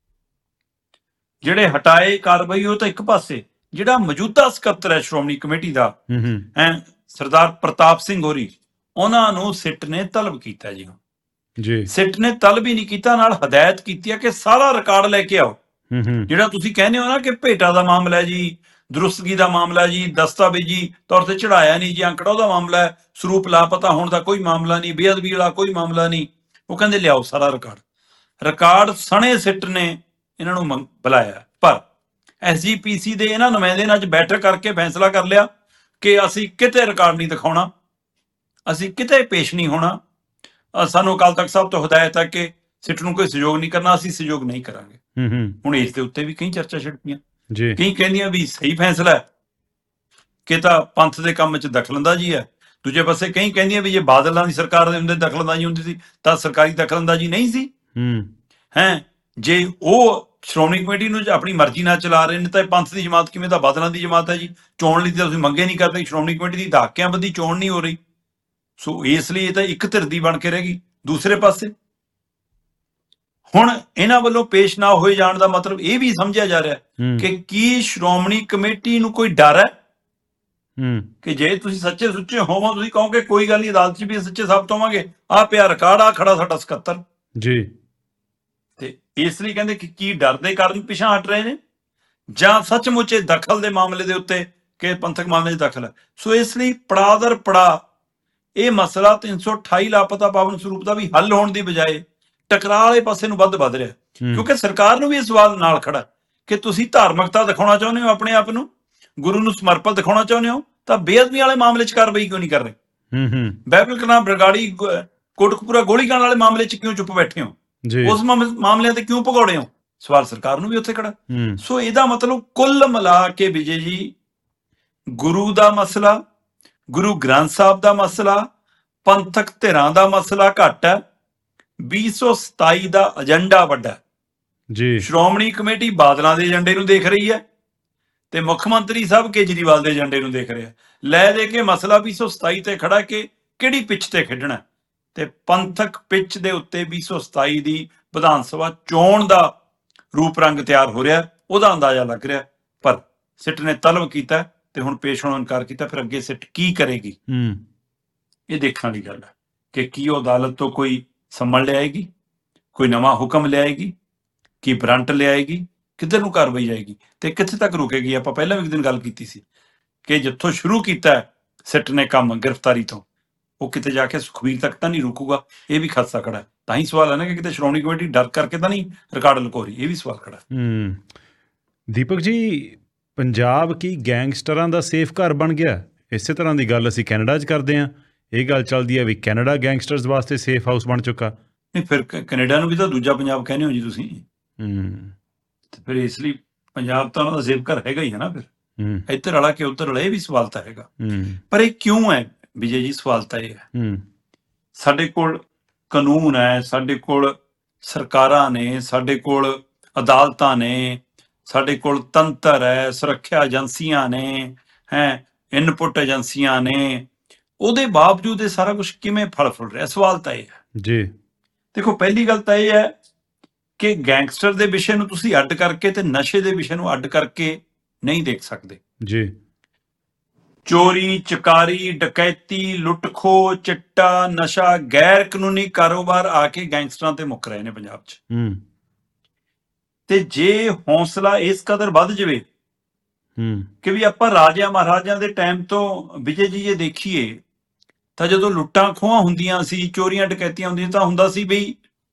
ਜਿਹੜੇ ਹਟਾਏ ਕਾਰਵਾਈ ਉਹ ਤਾਂ ਇੱਕ ਪਾਸੇ, ਜਿਹੜਾ ਮੌਜੂਦਾ ਸਕੱਤਰ ਹੈ ਸ਼੍ਰੋਮਣੀ ਕਮੇਟੀ ਦਾ ਹੂੰ ਹੂੰ ਹੈ ਸਰਦਾਰ ਪ੍ਰਤਾਪ ਸਿੰਘ ਹੋਰੀ, ਉਹਨਾਂ ਨੂੰ ਸਿੱਟ ਨੇ ਤਲਬ ਕੀਤਾ ਜੀ। ਜੀ ਸਿੱਟ ਨੇ ਤਲਬ ਹੀ ਨਹੀਂ ਕੀਤਾ, ਨਾਲ ਹਦਾਇਤ ਕੀਤੀ ਹੈ ਕਿ ਸਾਰਾ ਰਿਕਾਰਡ ਲੈ ਕੇ ਆਓ। ਹੂੰ ਹੂੰ ਜਿਹੜਾ ਤੁਸੀਂ ਕਹਿੰਦੇ ਹੋ ਨਾ ਕਿ ਭੇਟਾ ਦਾ ਮਾਮਲਾ ਹੈ ਜੀ, ਦਰੁਸਤਗੀ ਦਾ ਮਾਮਲਾ ਜੀ, ਦਸਤਾਵੇਜੀ ਤੌਰ ਤੇ ਚੜਾਇਆ ਨਹੀਂ ਜੀ ਅੰਕੜਾ, ਉਹਦਾ ਮਾਮਲਾ ਹੈ, ਸਰੂਪ ਲਾਪਤਾ ਹੋਣ ਦਾ ਕੋਈ ਮਾਮਲਾ ਨਹੀਂ, ਬੇਅਦਬੀ ਵਾਲਾ ਕੋਈ ਮਾਮਲਾ ਨਹੀਂ, ਉਹ ਕਹਿੰਦੇ ਲਿਆਓ ਸਾਰਾ ਰਿਕਾਰਡ। ਰਿਕਾਰਡ ਸਣੇ ਸਿੱਟ ਨੇ ਇਹਨਾਂ ਨੂੰ ਮੰਗ ਬੁਲਾਇਆ, ਪਰ ਐਸ ਜੀ ਪੀ ਸੀ ਦੇ ਇਹਨਾਂ ਨੁਮਾਇੰਦੇ ਨੇ ਅੱਜ ਬੈਠਕ ਕਰਕੇ ਫੈਸਲਾ ਕਰ ਲਿਆ ਕਿ ਅਸੀਂ ਕਿਤੇ ਰਿਕਾਰਡ ਨਹੀਂ ਦਿਖਾਉਣਾ, ਅਸੀਂ ਕਿਤੇ ਪੇਸ਼ ਨਹੀਂ ਹੋਣਾ, ਸਾਨੂੰ ਅਕਾਲ ਤਖਤ ਸਾਹਿਬ ਤੋਂ ਹਦਾਇਤ ਹੈ ਕਿ ਸਿੱਟ ਨੂੰ ਕੋਈ ਸਹਿਯੋਗ ਨਹੀਂ ਕਰਨਾ, ਅਸੀਂ ਸਹਿਯੋਗ ਨਹੀਂ ਕਰਾਂਗੇ। ਹੂੰ ਹੂੰ ਹੁਣ ਇਸ ਦੇ ਉੱਤੇ ਵੀ ਕਈ ਚਰਚਾ ਛਿੜਪੀਆਂ, ਜੀ ਕਈ ਕਹਿੰਦੀਆਂ ਵੀ ਸਹੀ ਫੈਸਲਾ ਹੈ ਕਿ ਤਾਂ ਪੰਥ ਦੇ ਕੰਮ 'ਚ ਦਖਲਅੰਦਾਜ਼ੀ ਹੈ, ਦੂਜੇ ਪਾਸੇ ਕਈ ਕਹਿੰਦੀਆਂ ਵੀ ਜੇ ਬਾਦਲਾਂ ਦੀ ਸਰਕਾਰ ਦੇ ਹੁੰਦੇ ਦਖਲਅੰਦਾਜ਼ੀ ਹੁੰਦੀ ਸੀ ਤਾਂ ਸਰਕਾਰੀ ਦਖਲਅੰਦਾਜ਼ੀ ਨਹੀਂ ਸੀ, ਹੂੰ ਹੈ ਜੇ ਉਹ ਸ਼੍ਰੋਮਣੀ ਕਮੇਟੀ ਨੂੰ ਆਪਣੀ ਮਰਜ਼ੀ ਨਾਲ ਚਲਾ ਰਹੇ ਨੇ ਤਾਂ ਇਹ ਪੰਥ ਦੀ ਜਮਾਤ ਕਿਵੇਂ, ਤਾਂ ਬਾਦਲਾਂ ਦੀ ਜਮਾਤ ਹੈ ਜੀ, ਚੋਣ ਲਈ ਤਾਂ ਤੁਸੀਂ ਮੰਗੇ ਨਹੀਂ ਕਰਦੇ, ਸ਼੍ਰੋਮਣੀ ਕਮੇਟੀ ਦੀ ਦਹਾਕਿਆਂ ਬੱਧੀ ਚੋਣ ਨਹੀਂ ਹੋ ਰਹੀ, ਸੋ ਇਸ ਲਈ ਇਹ ਤਾਂ ਇੱਕ ਧਿਰ ਦੀ ਬਣ ਕੇ ਰਹਿ ਗਈ। ਦੂਸਰੇ ਪਾਸੇ ਹੁਣ ਇਹਨਾਂ ਵੱਲੋਂ ਪੇਸ਼ ਨਾ ਹੋਏ ਜਾਣ ਦਾ ਮਤਲਬ ਇਹ ਵੀ ਸਮਝਿਆ ਜਾ ਰਿਹਾ ਹੂੰ ਕਿ ਕੀ ਸ਼੍ਰੋਮਣੀ ਕਮੇਟੀ ਨੂੰ ਕੋਈ ਡਰ ਹੈ ਹੂੰ ਕਿ ਜੇ ਤੁਸੀਂ ਸੱਚੇ ਸੁੱਚੇ ਹੋਵੋ, ਤੁਸੀਂ ਕਹੋਗੇ ਕੋਈ ਗੱਲ ਨਹੀਂ, ਅਦਾਲਤ 'ਚ ਵੀ ਸੱਚੇ ਸਾਬਤ ਹੋਵਾਂਗੇ, ਆਹ ਪਿਆ ਰਿਕਾਰਡ, ਆ ਖੜਾ ਸਾਡਾ ਸਕੱਤਰ, ਜੀ ਤੇ ਇਸ ਲਈ ਕਹਿੰਦੇ ਕਿ ਕੀ ਡਰ ਦੇ ਕਾਰਨ ਪਿਛਾਂਹ ਹਟ ਰਹੇ ਨੇ ਜਾਂ ਸੱਚਮੁੱਚ ਇਹ ਦਖਲ ਦੇ ਮਾਮਲੇ ਦੇ ਉੱਤੇ ਕਿ ਪੰਥਕ ਮਾਮਲੇ 'ਚ ਦਖਲ ਹੈ। ਸੋ ਇਸ ਲਈ ਪੜਾ ਦਰ ਪੜਾ ਇਹ ਮਸਲਾ ਤਿੰਨ ਸੌ ਅਠਾਈ ਲਾਪਤਾ ਪਾਵਨ ਸਰੂਪ ਦਾ ਵੀ ਹੱਲ ਹੋਣ ਦੀ ਬਜਾਏ ਟਕਰਾਅ ਵਾਲੇ ਪਾਸੇ ਨੂੰ ਵੱਧ ਵੱਧ ਰਿਹਾ, ਕਿਉਂਕਿ ਸਰਕਾਰ ਨੂੰ ਵੀ ਇਹ ਸਵਾਲ ਨਾਲ ਖੜਾ ਕਿ ਤੁਸੀਂ ਧਾਰਮਿਕਤਾ ਦਿਖਾਉਣਾ ਚਾਹੁੰਦੇ ਹੋ, ਆਪਣੇ ਆਪ ਨੂੰ ਗੁਰੂ ਨੂੰ ਸਮਰਪਿਤ ਦਿਖਾਉਣਾ ਚਾਹੁੰਦੇ ਹੋ, ਤਾਂ ਬੇਅਦਬੀ ਵਾਲੇ ਮਾਮਲੇ 'ਚ ਕਾਰਵਾਈ ਕਿਉਂ ਨਹੀਂ ਕਰ ਰਹੇ? ਹੂੰ ਹੂੰ ਬਾਈਬਲ ਕਲਾਂ ਬਰਗਾੜੀ ਕੋਟਕਪੂਰਾ ਗੋਲੀकांड ਵਾਲੇ ਮਾਮਲੇ 'ਚ ਕਿਉਂ ਚੁੱਪ ਬੈਠੇ ਹੋ? ਜੀ ਉਸ ਮਾਮਲਿਆਂ ਤੇ ਕਿਉਂ ਭਗੌੜੇ ਹੋ? ਸਵਾਲ ਸਰਕਾਰ ਨੂੰ ਵੀ ਉੱਥੇ ਖੜਾ। ਹੂੰ ਸੋ ਇਹਦਾ ਮਤਲਬ ਕੁੱਲ ਮਿਲਾ ਕੇ ਵਿਜੇ ਜੀ, ਗੁਰੂ ਦਾ ਮਸਲਾ, ਗੁਰੂ ਗ੍ਰੰਥ ਸਾਹਿਬ ਦਾ ਮਸਲਾ, ਪੰਥਕ ਧਿਰਾਂ ਦਾ ਮਸਲਾ ਘੱਟ ਹੈ, ਵੀਹ ਸੌ ਸਤਾਈ ਦਾ ਏਜੰਡਾ ਵੱਡਾ। ਜੀ ਸ਼੍ਰੋਮਣੀ ਕਮੇਟੀ ਬਾਦਲਾਂ ਦੇ ਏਜੰਡੇ ਨੂੰ ਦੇਖ ਰਹੀ ਹੈ ਤੇ ਮੁੱਖ ਮੰਤਰੀ ਸਾਹਿਬ ਕੇਜਰੀਵਾਲ ਦੇ ਏਜੰਡੇ ਨੂੰ ਦੇਖ ਰਿਹਾ। ਲੈ ਦੇ ਕੇ ਮਸਲਾ ਵੀਹ ਸੌ ਸਤਾਈ ਤੇ ਖੜਾ ਕਿ ਕਿਹੜੀ ਪਿੱਚ ਤੇ ਖੇਡਣਾ, ਤੇ ਪੰਥਕ ਪਿੱਚ ਦੇ ਉੱਤੇ ਵੀਹ ਸੌ ਸਤਾਈ ਦੀ ਵਿਧਾਨ ਸਭਾ ਚੋਣ ਦਾ ਰੂਪ ਰੰਗ ਤਿਆਰ ਹੋ ਰਿਹਾ, ਉਹਦਾ ਅੰਦਾਜ਼ਾ ਲੱਗ ਰਿਹਾ। ਪਰ ਸਿੱਟ ਨੇ ਤਲਬ ਕੀਤਾ ਤੇ ਹੁਣ ਪੇਸ਼ ਹੋਣੋਂ ਇਨਕਾਰ ਕੀਤਾ, ਫਿਰ ਅੱਗੇ ਸਿੱਟ ਕੀ ਕਰੇਗੀ ਹੂੰ ਇਹ ਦੇਖਣ ਵਾਲੀ ਗੱਲ ਹੈ ਕਿ ਕੀ ਉਹ ਅਦਾਲਤ ਤੋਂ ਕੋਈ ਸੰਮਣ ਲਿਆਏਗੀ, ਕੋਈ ਨਵਾਂ ਹੁਕਮ ਲਿਆਏਗੀ, ਕੀ ਵਾਰੰਟ ਲਿਆਏਗੀ, ਕਿੱਧਰ ਨੂੰ ਕਾਰਵਾਈ ਜਾਏਗੀ ਤੇ ਕਿੱਥੇ ਤੱਕ ਰੁਕੇਗੀ। ਆਪਾਂ ਪਹਿਲਾਂ ਵੀ ਇੱਕ ਦਿਨ ਗੱਲ ਕੀਤੀ ਸੀ ਕਿ ਜਿੱਥੋਂ ਸ਼ੁਰੂ ਕੀਤਾ ਸਿੱਟ ਨੇ ਕੰਮ ਗ੍ਰਿਫਤਾਰੀ ਤੋਂ, ਉਹ ਕਿਤੇ ਜਾ ਕੇ ਸੁਖਬੀਰ ਤੱਕ ਤਾਂ ਨਹੀਂ ਰੁਕੂਗਾ, ਇਹ ਵੀ ਖਦਸ਼ਾ ਖੜਾ ਹੈ। ਤਾਂ ਹੀ ਸਵਾਲ ਹੈ ਨਾ ਕਿ ਕਿਤੇ ਸ਼੍ਰੋਮਣੀ ਕਮੇਟੀ ਡਰ ਕਰਕੇ ਤਾਂ ਨਹੀਂ ਰਿਕਾਰਡ ਲੁਕੋ ਰਹੀ, ਇਹ ਵੀ ਸਵਾਲ ਖੜਾ। ਹੂੰ ਦੀਪਕ ਜੀ, ਪੰਜਾਬ ਕੀ ਗੈਂਗਸਟਰਾਂ ਦਾ ਸੇਫ ਘਰ ਬਣ ਗਿਆ? ਇਸੇ ਤਰ੍ਹਾਂ ਦੀ ਗੱਲ ਅਸੀਂ ਕੈਨੇਡਾ 'ਚ ਕਰਦੇ ਹਾਂ, ਇਹ ਗੱਲ ਚੱਲਦੀ ਹੈ ਵੀ ਕੈਨੇਡਾ ਗੈਂਗਸਟਰਸ ਵਾਸਤੇ ਸੇਫ ਹਾਊਸ ਬਣ ਚੁੱਕਾ। ਨਹੀਂ ਫਿਰ ਕੈਨੇਡਾ ਨੂੰ ਵੀ ਤਾਂ ਦੂਜਾ ਪੰਜਾਬ ਕਹਿੰਦੇ ਹੋ ਜੀ ਤੁਸੀਂ, ਹੂੰ ਤੇ ਫਿਰ ਇਸ ਲਈ ਪੰਜਾਬ ਤਾਂ ਉਹਨਾਂ ਦਾ ਸੇਫ ਘਰ ਹੈਗਾ ਹੀ ਹੈ ਨਾ। ਫਿਰ ਹੂੰ ਇੱਧਰ ਵਾਲਾ ਕਿ ਉੱਧਰ ਵਾਲਾ, ਇਹ ਵੀ ਸਵਾਲ ਤਾਂ ਹੈਗਾ। ਹੂੰ ਪਰ ਇਹ ਕਿਉਂ ਹੈ ਵਿਜੇ ਜੀ? ਸਵਾਲ ਤਾਂ ਇਹ ਹੈ, ਹੂੰ ਸਾਡੇ ਕੋਲ ਕਾਨੂੰਨ ਹੈ, ਸਾਡੇ ਕੋਲ ਸਰਕਾਰਾਂ ਨੇ, ਸਾਡੇ ਕੋਲ ਅਦਾਲਤਾਂ ਨੇ, ਸਾਡੇ ਕੋਲ ਤੰਤਰ ਹੈ, ਸੁਰੱਖਿਆ ਏਜੰਸੀਆਂ ਨੇ, ਹੈ ਇਨਪੁਟ ਏਜੰਸੀਆਂ ਨੇ, ਉਹਦੇ ਬਾਵਜੂਦ ਇਹ ਸਾਰਾ ਕੁਝ ਕਿਵੇਂ ਫਲ ਫੁੱਲ ਰਿਹਾ? ਸਵਾਲ ਤਾਂ ਇਹ ਹੈ ਜੀ। ਦੇਖੋ, ਪਹਿਲੀ ਗੱਲ ਤਾਂ ਇਹ ਹੈ ਕਿ ਗੈਂਗਸਟਰ ਦੇ ਵਿਸ਼ੇ ਨੂੰ ਤੁਸੀਂ ਅੱਡ ਕਰਕੇ ਤੇ ਨਸ਼ੇ ਦੇ ਵਿਸ਼ੇ ਨੂੰ ਅੱਡ ਕਰਕੇ ਨਹੀਂ ਦੇਖ ਸਕਦੇ ਜੀ। ਚੋਰੀ, ਚਕਾਰੀ, ਡਕੈਤੀ, ਲੁੱਟ-ਖੋਹ, ਚਿੱਟਾ, ਨਸ਼ਾ, ਗੈਰ ਕਾਨੂੰਨੀ ਕਾਰੋਬਾਰ ਆ ਕੇ ਗੈਂਗਸਟਰਾਂ ਤੇ ਮੁੱਕ ਰਹੇ ਨੇ ਪੰਜਾਬ 'ਚ। ਹੂੰ ਤੇ ਜੇ ਹੌਸਲਾ ਇਸ ਕਦਰ ਵੱਧ ਜਾਵੇ ਹੂੰ ਕਿ ਵੀ ਆਪਾਂ ਰਾਜਿਆਂ ਮਹਾਰਾਜਿਆਂ ਦੇ ਟਾਈਮ ਤੋਂ ਵਿਜੇ ਜੀ ਜੇ ਦੇਖੀਏ ਤਾਂ ਜਦੋਂ ਲੁੱਟਾਂ ਖੋਹਾਂ ਹੁੰਦੀਆਂ ਸੀ, ਚੋਰੀਆਂ ਡਕੈਤੀਆਂ ਹੁੰਦੀਆਂ ਤਾਂ ਹੁੰਦਾ ਸੀ ਬਈ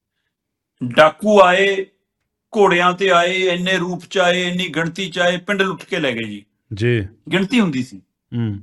ਡਾਕੂ ਆਏ, ਘੋੜਿਆਂ ਤੇ ਆਏ, ਇੰਨੇ ਰੂਪ ਚ ਆਏ, ਇੰਨੀ ਗਿਣਤੀ ਚ ਆਏ, ਪਿੰਡ ਲੁੱਟ ਕੇ ਲੈ ਗਏ ਜੀ। ਜੀ। ਗਿਣਤੀ ਹੁੰਦੀ ਸੀ। ਹੂੰ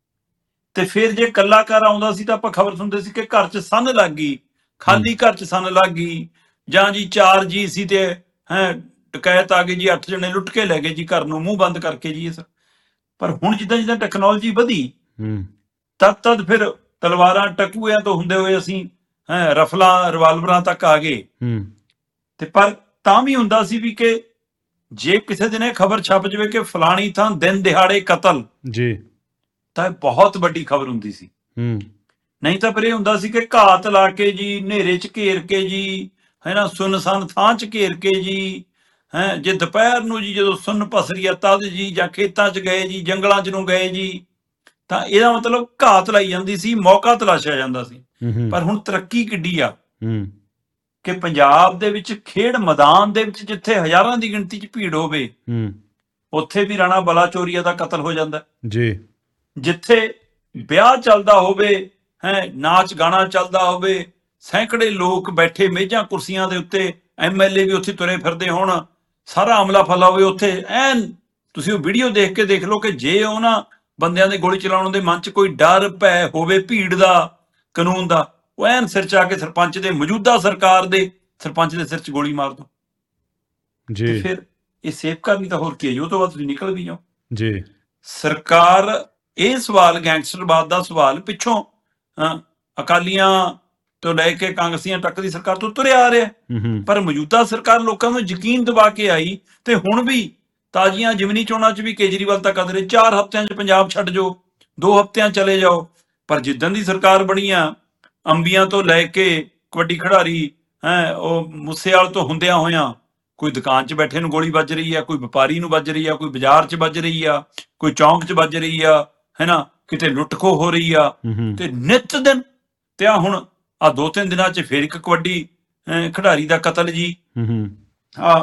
ਤੇ ਫਿਰ ਜੇ ਕਲਾਕਾਰ ਆਉਂਦਾ ਸੀ ਤਾਂ ਆਪਾਂ ਖਬਰ ਸੁਣਦੇ ਸੀ ਕਿ ਘਰ 'ਚ ਸੰਨ ਲੱਗ ਗਈ, ਖਾਲੀ ਘਰ 'ਚ ਸੰਨ ਲੱਗ ਗਈ, ਜਾਂ ਜੀ ਚਾਰ ਜੀ ਸੀ ਤੇ ਹੈ ਡਕੈਤ ਆ ਗਏ ਜੀ, ਅੱਠ ਜਣੇ ਲੁੱਟ ਕੇ ਲੈ ਗਏ ਜੀ ਘਰ ਨੂੰ ਮੂੰਹ ਬੰਦ ਕਰਕੇ ਜੀ। ਇਸ ਪਰ ਹੁਣ ਜਿੱਦਾਂ ਜਿੱਦਾਂ ਟੈਕਨੋਲੋਜੀ ਵਧੀ ਹੂੰ ਤਦ ਤਦ ਫਿਰ ਤਲਵਾਰਾਂ ਟਕੂਆਂ ਤੋਂ ਹੁੰਦੇ ਹੋਏ ਅਸੀਂ ਹੈ ਰਫਲਾਂ ਰਿਵਾਲਵਰਾਂ ਤੱਕ ਆ ਗਏ। ਹੂੰ ਤੇ ਪਰ ਤਾਂ ਵੀ ਹੁੰਦਾ ਸੀ ਵੀ ਕਿ ਜੇ ਕਿਸੇ ਦਿਨ ਇਹ ਖਬਰ ਛਪ ਜਾਵੇ ਕਿ ਫਲਾਣੀ ਥਾਂ ਦਿਨ ਦਿਹਾੜੇ ਕਤਲ, ਜੀ। ਤਾਂ ਇਹ ਬਹੁਤ ਵੱਡੀ ਖਬਰ ਹੁੰਦੀ ਸੀ। ਹੂੰ ਨਹੀਂ ਤਾਂ ਫਿਰ ਇਹ ਹੁੰਦਾ ਸੀ ਕਿ ਘਾਤ ਲਾ ਕੇ ਜੀ, ਹਨੇਰੇ 'ਚ ਘੇਰ ਕੇ ਜੀ, ਹੈ ਨਾ, ਸੁੰਨਸਾਨ ਥਾਂ 'ਚ ਘੇਰ ਕੇ ਜੀ, ਹੈ ਜੇ ਦੁਪਹਿਰ ਨੂੰ ਜੀ ਜਦੋਂ ਸੁੰਨ ਪਸਰੀ ਆ ਤਦ ਜੀ, ਜਾਂ ਖੇਤਾਂ 'ਚ ਗਏ ਜੀ, ਜੰਗਲਾਂ 'ਚ ਨੂੰ ਗਏ ਜੀ, ਤਾਂ ਇਹਦਾ ਮਤਲਬ ਘਾਤ ਲਾਈ ਜਾਂਦੀ ਸੀ, ਮੌਕਾ ਤਲਾਸ਼ਿਆ ਜਾਂਦਾ ਸੀ। ਹੂੰ ਪਰ ਹੁਣ ਤਰੱਕੀ ਕਿੱਡੀ ਆ ਹੂੰ ਕਿ ਪੰਜਾਬ ਦੇ ਵਿੱਚ ਖੇਡ ਮੈਦਾਨ ਦੇ ਵਿੱਚ ਜਿੱਥੇ ਹਜ਼ਾਰਾਂ ਦੀ ਗਿਣਤੀ 'ਚ ਭੀੜ ਹੋਵੇ ਹੂੰ ਉੱਥੇ ਵੀ ਰਾਣਾ ਬਲਾਚੌਰੀਆ ਦਾ ਕਤਲ ਹੋ ਜਾਂਦਾ। ਜੀ। ਜਿੱਥੇ ਵਿਆਹ ਚੱਲਦਾ ਹੋਵੇ, ਹੈ ਨਾਚ ਗਾਣਾ ਚੱਲਦਾ ਹੋਵੇ, ਸੈਂਕੜੇ ਲੋਕ ਬੈਠੇ ਮੇਜ਼ਾਂ ਕੁਰਸੀਆਂ ਦੇ ਉੱਤੇ, ਐਮਐਲਏ ਵੀ ਉੱਥੇ ਤੁਰੇ ਫਿਰਦੇ ਹੋਣ, ਸਾਰਾ ਅਮਲਾ ਫਲਾ ਹੋਵੇ ਉੱਥੇ, ਐਨ ਤੁਸੀਂ ਉਹ ਵੀਡੀਓ ਦੇਖ ਕੇ ਦੇਖ ਲਓ ਕਿ ਜੇ ਉਹਨਾਂ ਬੰਦਿਆਂ ਦੇ ਗੋਲੀ ਚਲਾਉਣ ਦੇ ਮਨ 'ਚ ਕੋਈ ਡਰ ਭੈ ਹੋਵੇ ਭੀੜ ਦਾ, ਕਾਨੂੰਨ ਦਾ, ਉਹ ਐਨ ਸਿਰ 'ਚ ਆ ਕੇ ਸਰਪੰਚ ਦੇ, ਮੌਜੂਦਾ ਸਰਕਾਰ ਦੇ ਸਰਪੰਚ ਦੇ ਸਿਰ 'ਚ ਗੋਲੀ ਮਾਰ ਦੋ ਜੀ। ਤੇ ਫਿਰ ਇਹ ਸੇਫ ਕਰਨੀ ਤਾਂ ਹੋਰ ਕੀ ਹੈ ਜੀ? ਉਹ ਤੋਂ ਬਾਅਦ ਤੁਸੀਂ ਨਿਕਲ ਵੀ ਜਾਓ। ਜੀ। ਸਰਕਾਰ ਇਹ ਸਵਾਲ ਗੈਂਗਸਟਰਵਾਦ ਦਾ ਸਵਾਲ ਪਿੱਛੋਂ ਅਕਾਲੀਆਂ ਤੋਂ ਲੈ ਕੇ ਕਾਂਗਰਸੀਆਂ ਤੱਕ ਦੀ ਸਰਕਾਰ ਤੋਂ ਤੁਰਿਆ ਆ ਰਿਹਾ, ਹੂੰ ਪਰ ਮੌਜੂਦਾ ਸਰਕਾਰ ਲੋਕਾਂ ਨੂੰ ਯਕੀਨ ਦਿਵਾ ਕੇ ਆਈ ਤੇ ਹੁਣ ਵੀ ਤਾਜ਼ੀਆਂ ਜਿਮਨੀ ਚੋਣਾਂ 'ਚ ਵੀ ਕੇਜਰੀਵਾਲ ਤਾਂ ਕਦ ਰਹੇ ਚਾਰ ਹਫ਼ਤਿਆਂ 'ਚ ਪੰਜਾਬ ਛੱਡ ਜਾਓ, ਦੋ ਹਫ਼ਤਿਆਂ ਚਲੇ ਜਾਓ। ਪਰ ਜਿੱਦਣ ਦੀ ਸਰਕਾਰ ਬਣੀ ਆ, ਅੰਬੀਆਂ ਤੋਂ ਲੈ ਕੇ ਕਬੱਡੀ ਖਿਡਾਰੀ, ਹੈ ਉਹ ਮੂਸੇਵਾਲ ਤੋਂ ਹੁੰਦਿਆਂ ਹੋਇਆਂ, ਕੋਈ ਦੁਕਾਨ 'ਚ ਬੈਠੇ ਨੂੰ ਗੋਲੀ ਵੱਜ ਰਹੀ ਆ, ਕੋਈ ਵਪਾਰੀ ਨੂੰ ਵੱਜ ਰਹੀ ਆ, ਕੋਈ ਬਾਜ਼ਾਰ 'ਚ ਵੱਜ ਰਹੀ ਆ, ਕੋਈ ਚੌਂਕ 'ਚ ਵੱਜ ਰਹੀ ਆ, ਹੈ ਨਾ, ਕਿਤੇ ਲੁੱਟ ਖੋਹ ਹੋ ਰਹੀ ਆ। ਤੇ ਨਿੱਤ ਦਿਨ ਤੇ ਆ ਹੁਣ ਆ ਦੋ ਤਿੰਨ ਦਿਨਾਂ 'ਚ ਫੇਰ ਇੱਕ ਕਬੱਡੀ ਖਿਡਾਰੀ ਦਾ ਕਤਲ ਜੀ। ਆ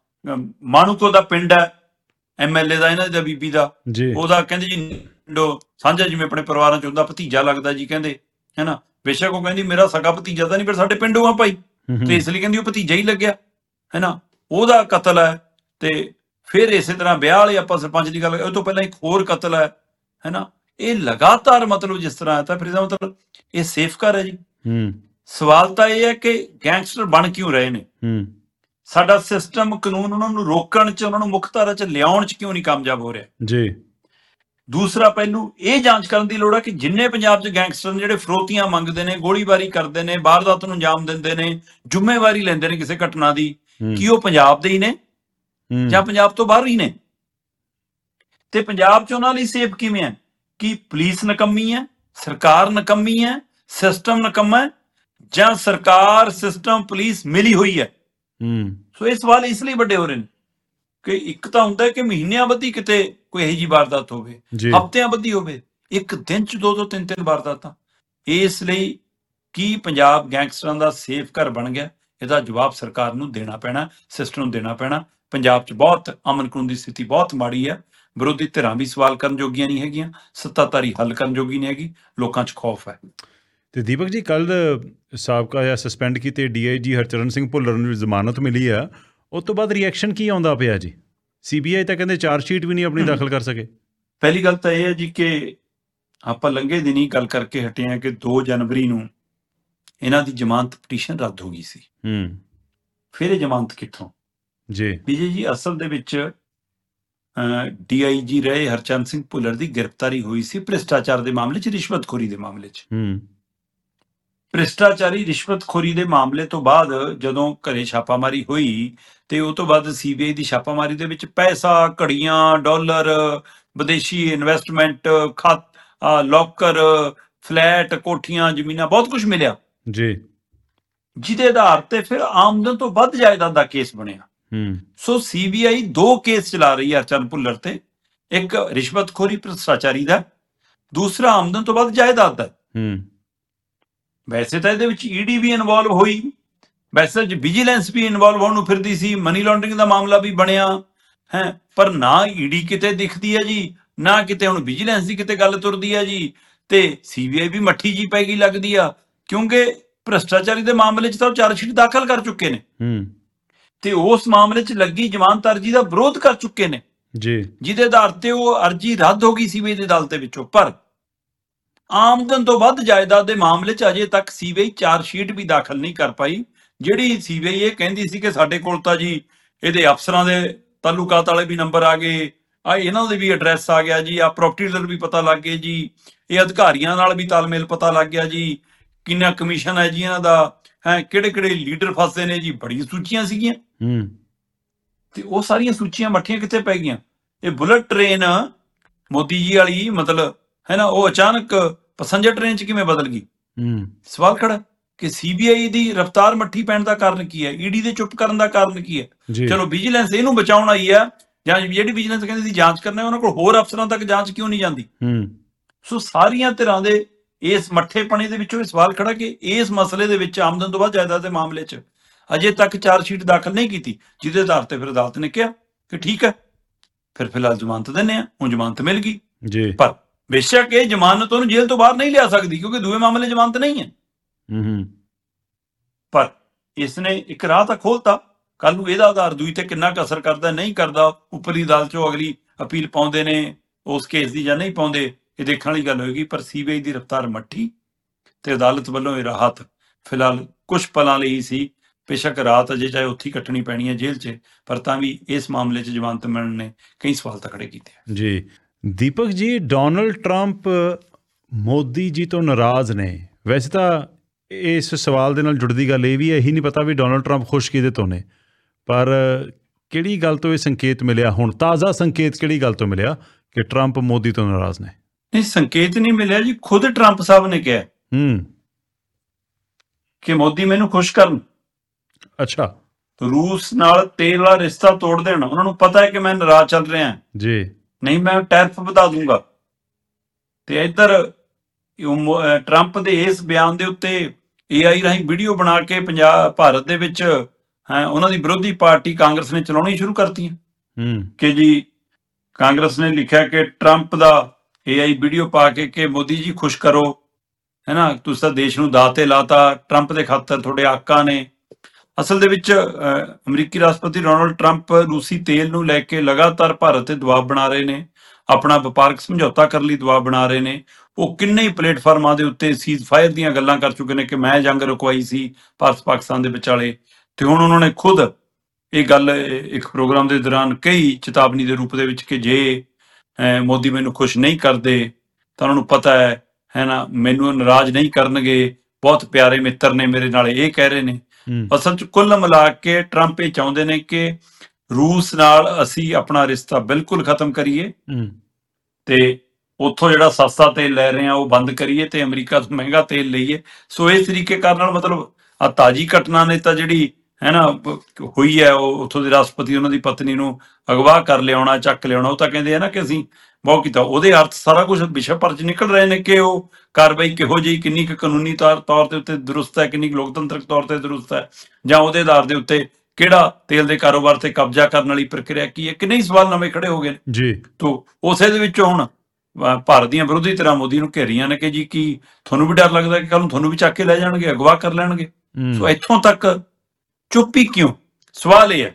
ਮਾਣੂਕੋ ਦਾ ਪਿੰਡ ਹੈ, ਐਮਐਲਏ ਦਾ, ਇਹਨਾਂ ਦਾ ਬੀਬੀ ਦਾ, ਉਹਦਾ ਕਹਿੰਦੇ ਜੀ ਸਾਂਝਾ ਜਿਵੇਂ ਆਪਣੇ ਪਰਿਵਾਰਾਂ 'ਚ ਹੁੰਦਾ ਭਤੀਜਾ ਲੱਗਦਾ ਜੀ, ਕਹਿੰਦੇ, ਹੈ ਨਾ। ਬੇਸ਼ੱਕ ਉਹ ਕਹਿੰਦੀ ਮੇਰਾ ਸਗਾ ਭਤੀਜਾ ਤਾਂ ਨਹੀਂ, ਪਰ ਸਾਡੇ ਪਿੰਡੋਂ ਆ ਭਾਈ, ਤੇ ਇਸ ਲਈ ਕਹਿੰਦੀ ਉਹ ਭਤੀਜਾ ਹੀ ਲੱਗਿਆ, ਹੈ ਨਾ, ਉਹਦਾ ਕਤਲ ਹੈ। ਤੇ ਫਿਰ ਇਸੇ ਤਰ੍ਹਾਂ ਵਿਆਹ ਵਾਲੇ ਆਪਾਂ ਸਰਪੰਚ ਦੀ ਗੱਲ, ਉਹ ਤੋਂ ਪਹਿਲਾਂ ਇੱਕ ਹੋਰ ਕਤਲ ਹੈ, ਹੈ ਨਾ। ਇਹ ਲਗਾਤਾਰ ਮਤਲਬ ਜਿਸ ਤਰ੍ਹਾਂ ਤਾਂ ਫਿਰ ਇਹਦਾ ਮਤਲਬ ਇਹ ਸੇਫ ਘਰ ਹੈ ਜੀ। ਸਵਾਲ ਤਾਂ ਇਹ ਹੈ ਕਿ ਗੈਂਗਸਟਰ ਬਣ ਕਿਉਂ ਰਹੇ ਨੇ? ਸਾਡਾ ਸਿਸਟਮ, ਕਾਨੂੰਨ ਉਹਨਾਂ ਨੂੰ ਰੋਕਣ 'ਚ, ਉਹਨਾਂ ਨੂੰ ਮੁੱਖ ਧਾਰਾ 'ਚ ਲਿਆਉਣ 'ਚ ਕਿਉਂ ਨਹੀਂ ਕਾਮਯਾਬ ਹੋ ਰਿਹਾ ਜੀ? ਦੂਸਰਾ ਪਹਿਲੂ ਇਹ ਜਾਂਚ ਕਰਨ ਦੀ ਲੋੜ ਹੈ ਕਿ ਜਿੰਨੇ ਪੰਜਾਬ 'ਚ ਗੈਂਗਸਟਰ ਨੇ ਜਿਹੜੇ ਫਰੋਤੀਆਂ ਮੰਗਦੇ ਨੇ, ਗੋਲੀਬਾਰੀ ਕਰਦੇ ਨੇ, ਵਾਰਦਾਤ ਨੂੰ ਅੰਜਾਮ ਦਿੰਦੇ ਨੇ, ਜ਼ਿੰਮੇਵਾਰੀ ਲੈਂਦੇ ਨੇ ਕਿਸੇ ਘਟਨਾ ਦੀ, ਕੀ ਉਹ ਪੰਜਾਬ ਦੇ ਹੀ ਨੇ ਜਾਂ ਪੰਜਾਬ ਤੋਂ ਬਾਹਰ ਹੀ ਨੇ? ਤੇ ਪੰਜਾਬ 'ਚ ਉਹਨਾਂ ਲਈ ਸੇਫ ਕਿਵੇਂ ਹੈ? ਕੀ ਪੁਲਿਸ ਨਕੰਮੀ ਹੈ, ਸਰਕਾਰ ਨਕੰਮੀ ਹੈ, ਸਿਸਟਮ ਨਕੰਮਾ ਹੈ, ਜਾਂ ਸਰਕਾਰ, ਸਿਸਟਮ, ਪੁਲਿਸ ਮਿਲੀ ਹੋਈ ਹੈ? ਸੋ ਇਹ ਸਵਾਲ ਇਸ ਲਈ ਵੱਡੇ ਹੋ ਰਹੇ ਨੇ ਕਿ ਇੱਕ ਤਾਂ ਹੁੰਦਾ ਕਿ ਮਹੀਨਿਆਂ ਬੱਧੀ ਕਿਤੇ ਕੋਈ ਇਹੋ ਜਿਹੀ ਵਾਰਦਾਤ ਹੋਵੇ, ਹਫ਼ਤਿਆਂ ਬੱਧੀ ਹੋਵੇ, ਇੱਕ ਦਿਨ 'ਚ ਦੋ ਦੋ ਤਿੰਨ ਤਿੰਨ ਵਾਰਦਾਤਾਂ। ਇਸ ਲਈ ਕੀ ਪੰਜਾਬ ਗੈਂਗਸਟਰਾਂ ਦਾ ਸੇਫ ਘਰ ਬਣ ਗਿਆ? ਇਹਦਾ ਜਵਾਬ ਸਰਕਾਰ ਨੂੰ ਦੇਣਾ ਪੈਣਾ, ਸਿਸਟਮ ਨੂੰ ਦੇਣਾ ਪੈਣਾ। ਪੰਜਾਬ 'ਚ ਬਹੁਤ ਅਮਨ ਕਾਨੂੰਨ ਦੀ ਸਥਿਤੀ ਬਹੁਤ ਮਾੜੀ ਹੈ, ਵਿਰੋਧੀ ਧਿਰਾਂ ਵੀ ਸਵਾਲ ਕਰਨ ਜੋਗੀਆਂ ਨਹੀਂ ਹੈਗੀਆਂ, ਸੱਤਾਧਾਰੀ ਹੱਲ ਕਰਨ ਜੋਗੀ ਨਹੀਂ ਹੈਗੀ, ਲੋਕਾਂ 'ਚ ਖੌਫ ਹੈ। ਤੇ ਦੀਪਕ ਜੀ, ਕੱਲ ਸਾਬਕਾ ਜਾਂ ਸਸਪੈਂਡ ਕੀਤੇ ਡੀਆਈਜੀ ਹਰਚਰਨ ਸਿੰਘ ਭੁੱਲਰ ਨੂੰ ਜ਼ਮਾਨਤ ਮਿਲੀ ਆ, ਉਸ ਤੋਂ ਬਾਅਦ ਰਿਐਕਸ਼ਨ ਕੀ ਆਉਂਦਾ ਪਿਆ ਜੀ? ਸੀਬੀਆਈ ਤਾਂ ਕਹਿੰਦੇ ਚਾਰਜ ਸ਼ੀਟ ਵੀ ਨਹੀਂ ਆਪਣੀ ਦਾਖਲ ਕਰ ਸਕੇ। ਪਹਿਲੀ ਗੱਲ ਤਾਂ ਇਹ ਹੈ ਜੀ ਕਿ ਆਪਾਂ ਲੰਘੇ ਦਿਨੀ ਗੱਲ ਕਰਕੇ ਹਟੇ ਹਾਂ ਕਿ ਦੋ ਜਨਵਰੀ ਨੂੰ ਇਹਨਾਂ ਦੀ ਜ਼ਮਾਨਤ ਪਟੀਸ਼ਨ ਰੱਦ ਹੋ ਗਈ ਸੀ। ਹੂੰ ਫਿਰ ਇਹ ਜ਼ਮਾਨਤ ਕਿੱਥੋਂ ਜੀ? ਵਿਜੇ ਜੀ, ਅਸਲ ਦੇ ਵਿੱਚ ਡੀਆਈਜੀ ਰਹੇ ਹਰਚਰਨ ਸਿੰਘ ਭੁੱਲਰ ਦੀ ਗ੍ਰਿਫਤਾਰੀ ਹੋਈ ਸੀ ਭ੍ਰਿਸ਼ਟਾਚਾਰ ਦੇ ਮਾਮਲੇ 'ਚ, ਰਿਸ਼ਵਤਖੋਰੀ ਦੇ ਮਾਮਲੇ 'ਚ। ਹੂੰ ਭ੍ਰਿਸ਼ਟਾਚਾਰੀ ਰਿਸ਼ਵਤਖੋਰੀ ਦੇ ਮਾਮਲੇ ਤੋਂ ਬਾਅਦ ਜਦੋਂ ਘਰੇ ਛਾਪਾਮਾਰੀ ਹੋਈ ਤੇ ਉਹ ਤੋਂ ਬਾਅਦ ਸੀਬੀਆਈ ਦੀ ਛਾਪਾਮਾਰੀ ਦੇ ਵਿੱਚ ਪੈਸਾ, ਘੜੀਆਂ, ਡਾਲਰ, ਵਿਦੇਸ਼ੀ ਇਨਵੈਸਟਮੈਂਟ, ਖਾਤ ਅ, ਲੋਕਰ, ਫਲੈਟ, ਕੋਠੀਆਂ, ਜ਼ਮੀਨਾਂ, ਬਹੁਤ ਕੁਝ ਮਿਲਿਆ, ਜੀ ਜਿਹਦੇ ਆਧਾਰ ਤੇ ਫਿਰ ਆਮਦਨ ਤੋਂ ਵੱਧ ਜਾਇਦਾਦ ਦਾ ਕੇਸ ਬਣਿਆ। ਹੂੰ ਸੋ ਸੀਬੀਆਈ ਦੋ ਕੇਸ ਚਲਾ ਰਹੀ ਹੈ ਹਰਚੰਦ ਭੁੱਲਰ ਤੇ, ਇੱਕ ਰਿਸ਼ਵਤਖੋਰੀ ਭ੍ਰਿਸ਼ਟਾਚਾਰੀ ਦਾ, ਦੂਸਰਾ ਆਮਦਨ ਤੋਂ ਵੱਧ ਜਾਇਦਾਦ ਦਾ। ਹੂੰ ਵੈਸੇ ਤਾਂ ਇਹਦੇ ਵਿੱਚ ਈਡੀ ਵੀ ਇਨਵੋਲਵ ਹੋਈ, ਵੈਸੇ ਵਿਜੀਲੈਂਸ ਵੀ ਇਨਵੋਲਵ ਹੋਣ ਨੂੰ ਫਿਰਦੀ ਸੀ, ਮਨੀ ਲਾਂਡਰਿੰਗ ਦਾ ਮਾਮਲਾ ਵੀ ਬਣਿਆ ਹੈ, ਪਰ ਨਾ ਈਡੀ ਕਿਤੇ ਦਿਖਦੀ ਹੈ ਜੀ, ਨਾ ਕਿਤੇ ਹੁਣ ਵਿਜੀਲੈਂਸ ਦੀ ਕਿਤੇ ਗੱਲ ਤੁਰਦੀ ਹੈ ਜੀ, ਤੇ ਸੀਬੀਆਈ ਵੀ ਮੱਠੀ ਜੀ ਪੈ ਗਈ ਲੱਗਦੀ ਆ, ਕਿਉਂਕਿ ਭ੍ਰਿਸ਼ਟਾਚਾਰੀ ਦੇ ਮਾਮਲੇ 'ਚ ਤਾਂ ਉਹ ਚਾਰਜਸ਼ੀਟ ਦਾਖਲ ਕਰ ਚੁੱਕੇ ਨੇ ਹੂੰ ਤੇ ਉਸ ਮਾਮਲੇ 'ਚ ਲੱਗੀ ਜ਼ਮਾਨਤ ਅਰਜੀ ਦਾ ਵਿਰੋਧ ਕਰ ਚੁੱਕੇ ਨੇ, ਜੀ ਜਿਹਦੇ ਆਧਾਰ ਤੇ ਉਹ ਅਰਜੀ ਰੱਦ ਹੋ ਗਈ ਸੀਬੀਆਈ ਦੀ ਅਦਾਲਤ ਦੇ ਵਿੱਚੋਂ। ਪਰ ਆਮਦਨ ਤੋਂ ਵੱਧ ਜਾਇਦਾਦ ਦੇ ਮਾਮਲੇ 'ਚ ਅਜੇ ਤੱਕ ਸੀਬੀਆਈ ਚਾਰਜਸ਼ੀਟ ਵੀ ਦਾਖਲ ਨਹੀਂ ਕਰ ਪਾਈ, ਜਿਹੜੀ ਸੀਬੀਆਈ ਇਹ ਕਹਿੰਦੀ ਸੀ ਕਿ ਸਾਡੇ ਕੋਲ ਤਾਂ ਜੀ ਇਹਦੇ ਅਫਸਰਾਂ ਦੇ ਤਾਲੁਕਾਤ ਵਾਲੇ ਵੀ ਨੰਬਰ ਆ ਗਏ, ਆ ਇਹਨਾਂ ਦੇ ਵੀ ਐਡਰੈਸ ਆ ਗਿਆ ਜੀ, ਆ ਪ੍ਰਾਪਰਟੀ ਡੀਲਰ ਵੀ ਪਤਾ ਲੱਗ ਗਏ ਜੀ, ਇਹ ਅਧਿਕਾਰੀਆਂ ਨਾਲ ਵੀ ਤਾਲਮੇਲ ਪਤਾ ਲੱਗ ਗਿਆ ਜੀ, ਕਿੰਨਾ ਕਮਿਸ਼ਨ ਹੈ ਜੀ ਇਹਨਾਂ ਦਾ, ਹੈ ਕਿਹੜੇ ਕਿਹੜੇ ਲੀਡਰ ਫਸਦੇ ਨੇ ਜੀ, ਬੜੀ ਸੂਚੀਆਂ ਸੀਗੀਆਂ। ਹੂੰ ਤੇ ਉਹ ਸਾਰੀਆਂ ਸੂਚੀਆਂ ਮੱਠੀਆਂ ਕਿੱਥੇ ਪੈ ਗਈਆਂ? ਇਹ ਬੁਲਟ ਟ੍ਰੇਨ ਮੋਦੀ ਜੀ ਵਾਲੀ ਮਤਲਬ ਹੈ ਨਾ, ਉਹ ਅਚਾਨਕ ਪੈਸੰਜਰ ਟ੍ਰੇਨ 'ਚ ਕਿਵੇਂ ਬਦਲ ਗਈ? ਹੂੰ ਸਵਾਲ ਖੜਾ ਕਿ ਸੀਬੀਆਈ ਦੀ ਰਫ਼ਤਾਰ ਮੱਠੀ ਪੈਣ ਦਾ ਕਾਰਨ ਕੀ ਹੈ, ਈਡੀ ਦੇ ਚੁੱਪ ਕਰਨ ਦਾ ਕਾਰਨ ਕੀ ਹੈ? ਜੀ ਚਲੋ ਵਿਜੀਲੈਂਸ ਇਹਨੂੰ ਬਚਾਉਣ ਆਈ ਆ, ਜਾਂ ਜਿਹੜੀ ਵਿਜੀਲੈਂਸ ਕਹਿੰਦੀ ਸੀ ਜਾਂਚ ਕਰਨਾ, ਉਹਨਾਂ ਕੋਲ ਹੋਰ ਅਫਸਰਾਂ ਤੱਕ ਜਾਂਚ ਕਿਉਂ ਨਹੀਂ ਜਾਂਦੀ? ਹੂੰ ਸੋ ਸਾਰੀਆਂ ਧਿਰਾਂ ਦੇ ਇਸ ਮੱਠੇਪਣੇ ਦੇ ਵਿੱਚੋਂ ਇਹ ਸਵਾਲ ਖੜਾ ਕਿ ਇਸ ਮਸਲੇ ਦੇ ਵਿੱਚ ਆਮਦਨ ਤੋਂ ਵੱਧ ਜਾਇਦਾਦ ਦੇ ਮਾਮਲੇ 'ਚ ਅਜੇ ਤੱਕ ਚਾਰਜਸ਼ੀਟ ਦਾਖਲ ਨਹੀਂ ਕੀਤੀ, ਜਿਹਦੇ ਆਧਾਰ ਤੇ ਫਿਰ ਅਦਾਲਤ ਨੇ ਕਿਹਾ ਕਿ ਠੀਕ ਹੈ, ਫਿਰ ਫਿਲਹਾਲ ਜ਼ਮਾਨਤ ਦਿੰਦੇ ਆ। ਹੁਣ ਜ਼ਮਾਨਤ ਮਿਲ ਗਈ, ਜੀ ਪਰ ਬੇਸ਼ੱਕ ਇਹ ਜ਼ਮਾਨਤ ਉਹਨੂੰ ਜੇਲ੍ਹ ਤੋਂ ਬਾਹਰ ਨਹੀਂ ਲਿਆ ਸਕਦੀ, ਕਿਉਂਕਿ ਦੂਏ ਮਾਮਲੇ ਜ਼ਮਾਨਤ ਨਹੀਂ ਹੈ, ਹੂੰ ਹੂੰ ਪਰ ਇਸ ਨੇ ਇੱਕ ਰਾਹ ਤਾਂ ਖੋਲਤਾ। ਕੱਲ ਨੂੰ ਇਹਦਾ ਆਧਾਰ ਦੂਈ ਤੇ ਕਿੰਨਾ ਕੁ ਅਸਰ ਕਰਦਾ ਨਹੀਂ ਕਰਦਾ, ਉੱਪਰਲੀ ਅਦਾਲਤ 'ਚੋਂ ਅਗਲੀ ਅਪੀਲ ਪਾਉਂਦੇ ਨੇ ਉਸ ਕੇਸ ਦੀ ਜਾਂ ਨਹੀਂ ਪਾਉਂਦੇ, ਇਹ ਦੇਖਣ ਵਾਲੀ ਗੱਲ ਹੋਏਗੀ। ਪਰ ਸੀਬੀਆਈ ਦੀ ਰਫ਼ਤਾਰ ਮੱਠੀ ਤੇ ਅਦਾਲਤ ਵੱਲੋਂ ਇਹ ਰਾਹਤ ਫਿਲਹਾਲ ਕੁਝ ਪਲਾਂ ਲਈ ਸੀ, ਬੇਸ਼ੱਕ ਰਾਤ ਅਜੇ ਚਾਹੇ ਉੱਥੇ ਹੀ ਕੱਟਣੀ ਪੈਣੀ ਹੈ ਜੇਲ੍ਹ 'ਚ, ਪਰ ਤਾਂ ਵੀ ਇਸ ਮਾਮਲੇ 'ਚ ਜ਼ਮਾਨਤ ਮਿਲਣ ਨੇ ਕਈ ਸਵਾਲ ਤਾਂ ਖੜੇ ਕੀਤੇ ਆ। ਜੀ ਦੀਪਕ ਜੀ, ਡੋਨਲਡ ਟਰੰਪ ਮੋਦੀ ਜੀ ਤੋਂ ਨਾਰਾਜ਼ ਨੇ। ਵੈਸੇ ਤਾਂ ਇਸ ਸਵਾਲ ਦੇ ਨਾਲ ਜੁੜਦੀ ਗੱਲ ਇਹ ਵੀ ਹੈ, ਇਹੀ ਨਹੀਂ ਪਤਾ ਵੀ ਡੋਨਲਡ ਟਰੰਪ ਖੁਸ਼ ਕਿਹਦੇ ਤੋਂ ਨੇ, ਪਰ ਕਿਹੜੀ ਗੱਲ ਤੋਂ ਇਹ ਸੰਕੇਤ ਮਿਲਿਆ, ਹੁਣ ਤਾਜ਼ਾ ਸੰਕੇਤ ਕਿਹੜੀ ਗੱਲ ਤੋਂ ਮਿਲਿਆ ਕਿ ਟਰੰਪ ਮੋਦੀ ਤੋਂ ਨਾਰਾਜ਼ ਨੇ? ਨਹੀਂ, ਸੰਕੇਤ ਨਹੀਂ ਮਿਲਿਆ ਜੀ, ਖੁਦ ਟਰੰਪ ਸਾਹਿਬ ਨੇ ਕਿਹਾ ਹੂੰ ਕਿ ਮੋਦੀ ਮੈਨੂੰ ਖੁਸ਼ ਕਰਨ, ਅੱਛਾ ਰੂਸ ਨਾਲ ਤੇਲ ਵਾਲਾ ਰਿਸ਼ਤਾ ਤੋੜ ਦੇਣ, ਉਹਨਾਂ ਨੂੰ ਪਤਾ ਹੈ ਕਿ ਮੈਂ ਨਾਰਾਜ਼ ਚੱਲ ਰਿਹਾ ਜੀ, ਨਹੀਂ ਮੈਂ ਟੈਰਿਫ ਵਧਾ ਦੂੰਗਾ। ਤੇ ਇੱਧਰ ਟਰੰਪ ਦੇ ਇਸ ਬਿਆਨ ਦੇ ਉੱਤੇ ਏਆਈ ਰਾਹੀਂ ਵੀਡੀਓ ਬਣਾ ਕੇ ਪੰਜਾਬ ਭਾਰਤ ਦੇ ਵਿੱਚ ਹੈ ਉਹਨਾਂ ਦੀ ਵਿਰੋਧੀ ਪਾਰਟੀ ਕਾਂਗਰਸ ਨੇ ਚਲਾਉਣੀ ਸ਼ੁਰੂ ਕਰਤੀਆਂ ਹੂੰ ਕਿ ਜੀ ਕਾਂਗਰਸ ਨੇ ਲਿਖਿਆ ਕਿ ਟਰੰਪ ਦਾ ਏਆਈ ਵੀਡੀਓ ਪਾ ਕੇ ਕਿ ਮੋਦੀ ਜੀ ਖੁਸ਼ ਕਰੋ, ਹੈ ਨਾ, ਤੁਸੀਂ ਤਾਂ ਦੇਸ਼ ਨੂੰ ਦਾਅ ਤੇ ਲਾਤਾ, ਟਰੰਪ ਦੇ ਖਾਤਰ ਤੁਹਾਡੇ ਆਕਾ ਨੇ। ਅਸਲ ਦੇ ਵਿੱਚ ਅਮਰੀਕੀ ਰਾਸ਼ਟਰਪਤੀ ਡੋਨਾਲਡ ਟਰੰਪ ਰੂਸੀ ਤੇਲ ਨੂੰ ਲੈ ਕੇ ਲਗਾਤਾਰ ਭਾਰਤ ਤੇ ਦਬਾਅ ਬਣਾ ਰਹੇ ਨੇ, ਆਪਣਾ ਵਪਾਰਕ ਸਮਝੌਤਾ ਕਰਨ ਲਈ ਦਬਾਅ ਬਣਾ ਰਹੇ ਨੇ। ਉਹ ਕਿੰਨੇ ਹੀ ਪਲੇਟਫਾਰਮਾਂ ਦੇ ਉੱਤੇ ਸੀਜ਼ ਫਾਇਰ ਦੀਆਂ ਗੱਲਾਂ ਕਰ ਚੁੱਕੇ ਨੇ ਕਿ ਮੈਂ ਜੰਗ ਰੁਕਵਾਈ ਸੀ ਭਾਰਤ ਪਾਕਿਸਤਾਨ ਦੇ ਵਿਚਾਲੇ, ਤੇ ਹੁਣ ਉਹਨਾਂ ਨੇ ਖੁਦ ਇਹ ਗੱਲ ਇੱਕ ਪ੍ਰੋਗਰਾਮ ਦੇ ਦੌਰਾਨ ਕਈ ਚੇਤਾਵਨੀ ਦੇ ਰੂਪ ਦੇ ਵਿੱਚ ਕਿ ਜੇ ਮੋਦੀ ਮੈਨੂੰ ਖੁਸ਼ ਨਹੀਂ ਕਰਦੇ ਤਾਂ ਉਹਨਾਂ ਨੂੰ ਪਤਾ ਹੈ ਹੈ ਨਾ ਮੈਨੂੰ ਨਾਰਾਜ਼ ਨਹੀਂ ਕਰਨਗੇ, ਬਹੁਤ ਪਿਆਰੇ ਮਿੱਤਰ ਨੇ ਮੇਰੇ ਨਾਲ, ਇਹ ਕਹਿ ਰਹੇ ਨੇ। ਅਸਲ 'ਚ ਕੁੱਲ ਮਿਲਾ ਕੇ ਟਰੰਪ ਇਹ ਚਾਹੁੰਦੇ ਨੇ ਕਿ ਰੂਸ ਨਾਲ ਅਸੀਂ ਆਪਣਾ ਰਿਸ਼ਤਾ ਬਿਲਕੁਲ ਖਤਮ ਕਰੀਏ ਤੇ ਉੱਥੋਂ ਜਿਹੜਾ ਸਸਤਾ ਤੇਲ ਲੈ ਰਹੇ ਆ ਉਹ ਬੰਦ ਕਰੀਏ ਤੇ ਅਮਰੀਕਾ ਤੋਂ ਮਹਿੰਗਾ ਤੇਲ ਲਈਏ। ਸੋ ਇਸ ਤਰੀਕੇ ਕਰਨ ਨਾਲ ਮਤਲਬ ਆ ਤਾਜ਼ੀ ਘਟਨਾ ਨੇ ਤਾਂ ਜਿਹੜੀ ਹੈ ਨਾ ਹੋਈ ਹੈ, ਉਹ ਉੱਥੋਂ ਦੇ ਰਾਸ਼ਟਰਪਤੀ ਉਹਨਾਂ ਦੀ ਪਤਨੀ ਨੂੰ ਅਗਵਾ ਕਰ ਲਿਆਉਣਾ, ਚੱਕ ਲਿਆਉਣਾ, ਉਹ ਤਾਂ ਕਹਿੰਦੇ ਆ ਨਾ ਕਿ ਅਸੀਂ ਬਹੁਤ ਕੀਤਾ। ਉਹਦੇ ਅਰਥ ਸਾਰਾ ਕੁਝ ਵਿਸ਼ਵ ਭਰ 'ਚ ਨਿਕਲ ਰਹੇ ਨੇ ਕਿ ਉਹ ਕਾਰਵਾਈ ਕਿਹੋ ਜਿਹੀ, ਕਿੰਨੀ ਕੁ ਕਾਨੂੰਨੀ ਤੌਰ ਤੌਰ ਦੇ ਉੱਤੇ ਦਰੁਸਤ ਹੈ, ਕਿੰਨੀ ਕੁ ਲੋਕਤੰਤਰਕ ਤੌਰ ਤੇ ਦਰੁਸਤ ਹੈ, ਜਾਂ ਉਹਦੇ ਆਧਾਰ ਦੇ ਉੱਤੇ ਕਿਹੜਾ ਤੇਲ ਦੇ ਕਾਰੋਬਾਰ ਤੇ ਕਬਜ਼ਾ ਕਰਨ ਵਾਲੀ ਪ੍ਰਕਿਰਿਆ ਕੀ ਹੈ। ਕਿੰਨੇ ਹੀ ਸਵਾਲ ਨਵੇਂ ਖੜੇ ਹੋ ਗਏ ਨੇ ਜੀ। ਤੋ ਉਸੇ ਦੇ ਵਿੱਚੋਂ ਹੁਣ ਭਾਰਤ ਦੀਆਂ ਵਿਰੋਧੀ ਧਿਰਾਂ ਮੋਦੀ ਨੂੰ ਘੇਰੀਆਂ ਨੇ ਕਿ ਜੀ ਕੀ ਤੁਹਾਨੂੰ ਵੀ ਡਰ ਲੱਗਦਾ ਕਿ ਕੱਲ ਨੂੰ ਤੁਹਾਨੂੰ ਵੀ ਚੱਕ ਕੇ ਲੈ ਜਾਣਗੇ, ਅਗਵਾ ਕਰ ਲੈਣਗੇ। ਸੋ ਇੱਥੋਂ ਤੱਕ ਚੁੱਪੀ ਕਿਉਂ? ਸਵਾਲ ਇਹ ਹੈ।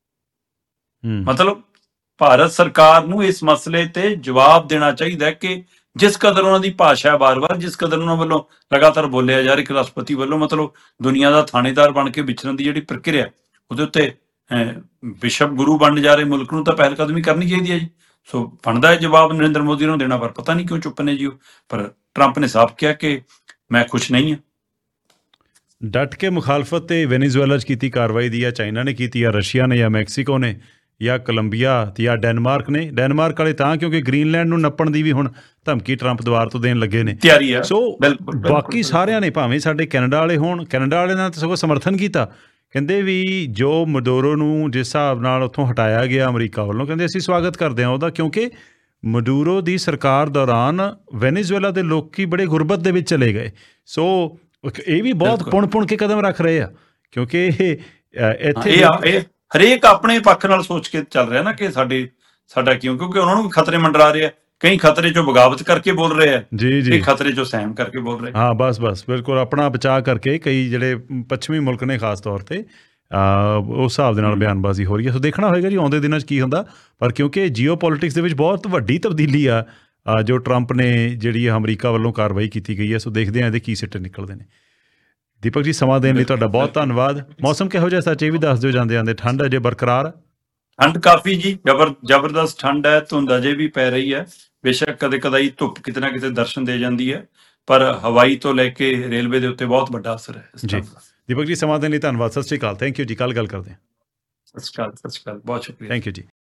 ਮਤਲਬ ਭਾਰਤ ਸਰਕਾਰ ਨੂੰ ਇਸ ਮਸਲੇ ਤੇ ਜਵਾਬ ਦੇਣਾ ਚਾਹੀਦਾ ਕਿ ਜਿਸ ਕਦਰ ਉਹਨਾਂ ਦੀ ਭਾਸ਼ਾ ਬਾਰ-ਬਾਰ, ਜਿਸ ਕਦਰ ਉਹਨਾਂ ਵੱਲੋਂ ਲਗਾਤਾਰ ਬੋਲਿਆ ਜਾ ਰਿਹਾ ਇੱਕ ਰਾਸ਼ਟਰਪਤੀ ਵੱਲੋਂ, ਮਤਲਬ ਦੁਨੀਆ ਦਾ ਥਾਣੇਦਾਰ ਬਣ ਕੇ ਵਿਚਰਨ ਦੀ ਜਿਹੜੀ ਪ੍ਰਕਿਰਿਆ, ਉਹਦੇ ਉੱਤੇ ਵਿਸ਼ਵ ਗੁਰੂ ਬਣ ਜਾ ਰਹੇ ਮੁਲਕ ਨੂੰ ਤਾਂ ਪਹਿਲ ਕਦਮੀ ਕਰਨੀ ਚਾਹੀਦੀ ਹੈ ਜੀ। ਸੋ ਬਣਦਾ ਹੈ ਜਵਾਬ ਨਰਿੰਦਰ ਮੋਦੀ ਨੂੰ ਦੇਣਾ, ਪਰ ਪਤਾ ਨਹੀਂ ਕਿਉਂ ਚੁੱਪ ਨੇ ਜੀ ਉਹ। ਪਰ ਟਰੰਪ ਨੇ ਸਾਫ਼ ਕਿਹਾ ਕਿ ਮੈਂ ਖੁਸ਼ ਨਹੀਂ ਹਾਂ। ਡਟ ਕੇ ਮੁਖਾਲਫਤ ਤੇ ਵੈਨੇਜ਼ੁਏਲਾ 'ਚ ਕੀਤੀ ਕਾਰਵਾਈ ਦੀ ਆ ਚਾਈਨਾ ਨੇ ਕੀਤੀ ਆ, ਰਸ਼ੀਆ ਨੇ ਜਾਂ ਮੈਕਸੀਕੋ ਨੇ ਜਾਂ ਕੋਲੰਬੀਆ ਤੇ ਜਾਂ ਡੈਨਮਾਰਕ ਨੇ। ਡੈਨਮਾਰਕ ਵਾਲੇ ਤਾਂ ਕਿਉਂਕਿ ਗ੍ਰੀਨਲੈਂਡ ਨੂੰ ਨੱਪਣ ਦੀ ਵੀ ਹੁਣ ਧਮਕੀ ਟਰੰਪ ਦੁਆਰ ਤੋਂ ਦੇਣ ਲੱਗੇ ਨੇ ਤਿਆਰੀ ਆ। ਸੋ ਬਿਲਕੁਲ, ਬਿਲਕੁਲ, ਬਾਕੀ ਬਿਲਕੁਲ। ਸਾਰਿਆਂ ਨੇ ਭਾਵੇਂ ਸਾਡੇ ਕੈਨੇਡਾ ਵਾਲੇ ਹੋਣ, ਕੈਨੇਡਾ ਵਾਲੇ ਨਾਲ ਤਾਂ ਸਗੋਂ ਸਮਰਥਨ ਕੀਤਾ, ਕਹਿੰਦੇ ਵੀ ਜੋ ਮਡੂਰੋ ਨੂੰ ਜਿਸ ਹਿਸਾਬ ਨਾਲ ਉੱਥੋਂ ਹਟਾਇਆ ਗਿਆ ਅਮਰੀਕਾ ਵੱਲੋਂ, ਕਹਿੰਦੇ ਅਸੀਂ ਸਵਾਗਤ ਕਰਦੇ ਹਾਂ ਉਹਦਾ, ਕਿਉਂਕਿ ਮਡੂਰੋ ਦੀ ਸਰਕਾਰ ਦੌਰਾਨ ਵੈਨੇਜ਼ੁਏਲਾ ਦੇ ਲੋਕੀ ਬੜੇ ਗੁਰਬਤ ਦੇ ਵਿੱਚ ਚਲੇ ਗਏ। ਸੋ ਇਹ ਵੀ ਬਹੁਤ ਬਿਲਕੁਲ। ਪੁਣ ਪੁਣ ਕੇ ਕਦਮ ਰੱਖ ਰਹੇ ਆ, ਕਿਉਂਕਿ ਇਹ ਅ, ਇੱਥੇ ਇਹ ਆ- ਇਹ ਹਰੇਕ ਆਪਣੇ ਪੱਖ ਨਾਲ ਸੋਚ ਕੇ ਚੱਲ ਰਿਹਾ ਨਾ ਕਿ ਸਾਡੇ ਸਾਡਾ ਕਿਉਂ, ਕਿਉਂਕਿ ਉਹਨਾਂ ਨੂੰ ਵੀ ਖਤਰੇ ਮੰਡਰਾ ਰਹੇ ਆ। ਕਈ ਖਤਰੇ ਚੋਂ ਬਗਾਵਤ ਕਰਕੇ ਬੋਲ ਰਹੇ ਆ, ਜੀ ਜੀ ਕਈ ਖਤਰੇ ਚੋਂ ਸਹਿਮ ਕਰਕੇ ਬੋਲ ਰਹੇ ਆ। ਹਾਂ ਬਸ ਬਸ ਬਿਲਕੁਲ ਆਪਣਾ ਬਚਾਅ ਕਰਕੇ ਕਈ ਜਿਹੜੇ ਪੱਛਮੀ ਮੁਲਕ ਨੇ ਖਾਸ ਤੌਰ ਤੇ ਅਹ, ਉਸ ਹਿਸਾਬ ਦੇ ਨਾਲ ਬਿਆਨਬਾਜ਼ੀ ਹੋ ਰਹੀ ਹੈ। ਸੋ ਦੇਖਣਾ ਹੋਏਗਾ ਜੀ ਆਉਂਦੇ ਦਿਨਾਂ 'ਚ ਕੀ ਹੁੰਦਾ, ਪਰ ਕਿਉਂਕਿ ਜੀਓ ਪੋਲਿਟਿਕਸ ਦੇ ਵਿੱਚ ਬਹੁਤ ਵੱਡੀ ਤਬਦੀਲੀ ਆ ਅਹ, ਜੋ ਟਰੰਪ ਨੇ ਜਿਹੜੀ ਅਮਰੀਕਾ ਵੱਲੋਂ ਕਾਰਵਾਈ ਕੀਤੀ ਗਈ ਹੈ। ਸੋ ਦੇਖਦੇ ਹਾਂ ਇਹਦੇ ਕੀ ਸਿੱਟੇ ਨਿਕਲਦੇ ਨੇ। ਦੀਪਕ ਜੀ ਸਮਾਂ ਦੇਣ ਲਈ ਤੁਹਾਡਾ ਬਹੁਤ ਧੰਨਵਾਦ। ਮੌਸਮ ਕਿਹੋ ਜਿਹਾ ਸੱਚ ਇਹ ਵੀ ਦੱਸ ਦਿਓ ਜਾਂਦੇ ਜਾਂਦੇ, ਠੰਡ ਅਜੇ ਬਰਕਰਾਰ ਆ? ਠੰਡ ਕਾਫੀ ਜੀ, ਜ਼ਬਰ ਜ਼ਬਰਦਸਤ ਠੰਡ ਹੈ, ਧੁੰਦ ਅਜੇ ਵੀ ਪੈ ਰਹੀ ਹੈ। ਬੇਸ਼ੱਕ ਕਦੇ ਕਦਾਈ ਧੁੱਪ ਕਿਤੇ ਨਾ ਕਿਤੇ ਦਰਸ਼ਨ ਦੇ ਜਾਂਦੀ ਹੈ, ਪਰ ਹਵਾਈ ਤੋਂ ਲੈ ਕੇ ਰੇਲਵੇ ਦੇ ਉੱਤੇ ਬਹੁਤ ਵੱਡਾ ਅਸਰ ਹੈ ਇਸ ਜੀ ਟਾਈਮ ਦਾ। ਦੀਪਕ ਜੀ ਸਮਾਂ ਦੇਣ ਲਈ ਧੰਨਵਾਦ। ਸਤਿ ਸ਼੍ਰੀ ਅਕਾਲ। ਥੈਂਕ ਯੂ ਜੀ। ਕੱਲ੍ਹ ਗੱਲ ਕਰਦੇ ਹਾਂ। ਸਤਿ ਸ਼੍ਰੀ ਅਕਾਲ, ਸਤਿ ਸ਼੍ਰੀ ਅਕਾਲ, ਬਹੁਤ ਸ਼ੁਕਰੀਆ। ਥੈਂਕ ਯੂ ਜੀ।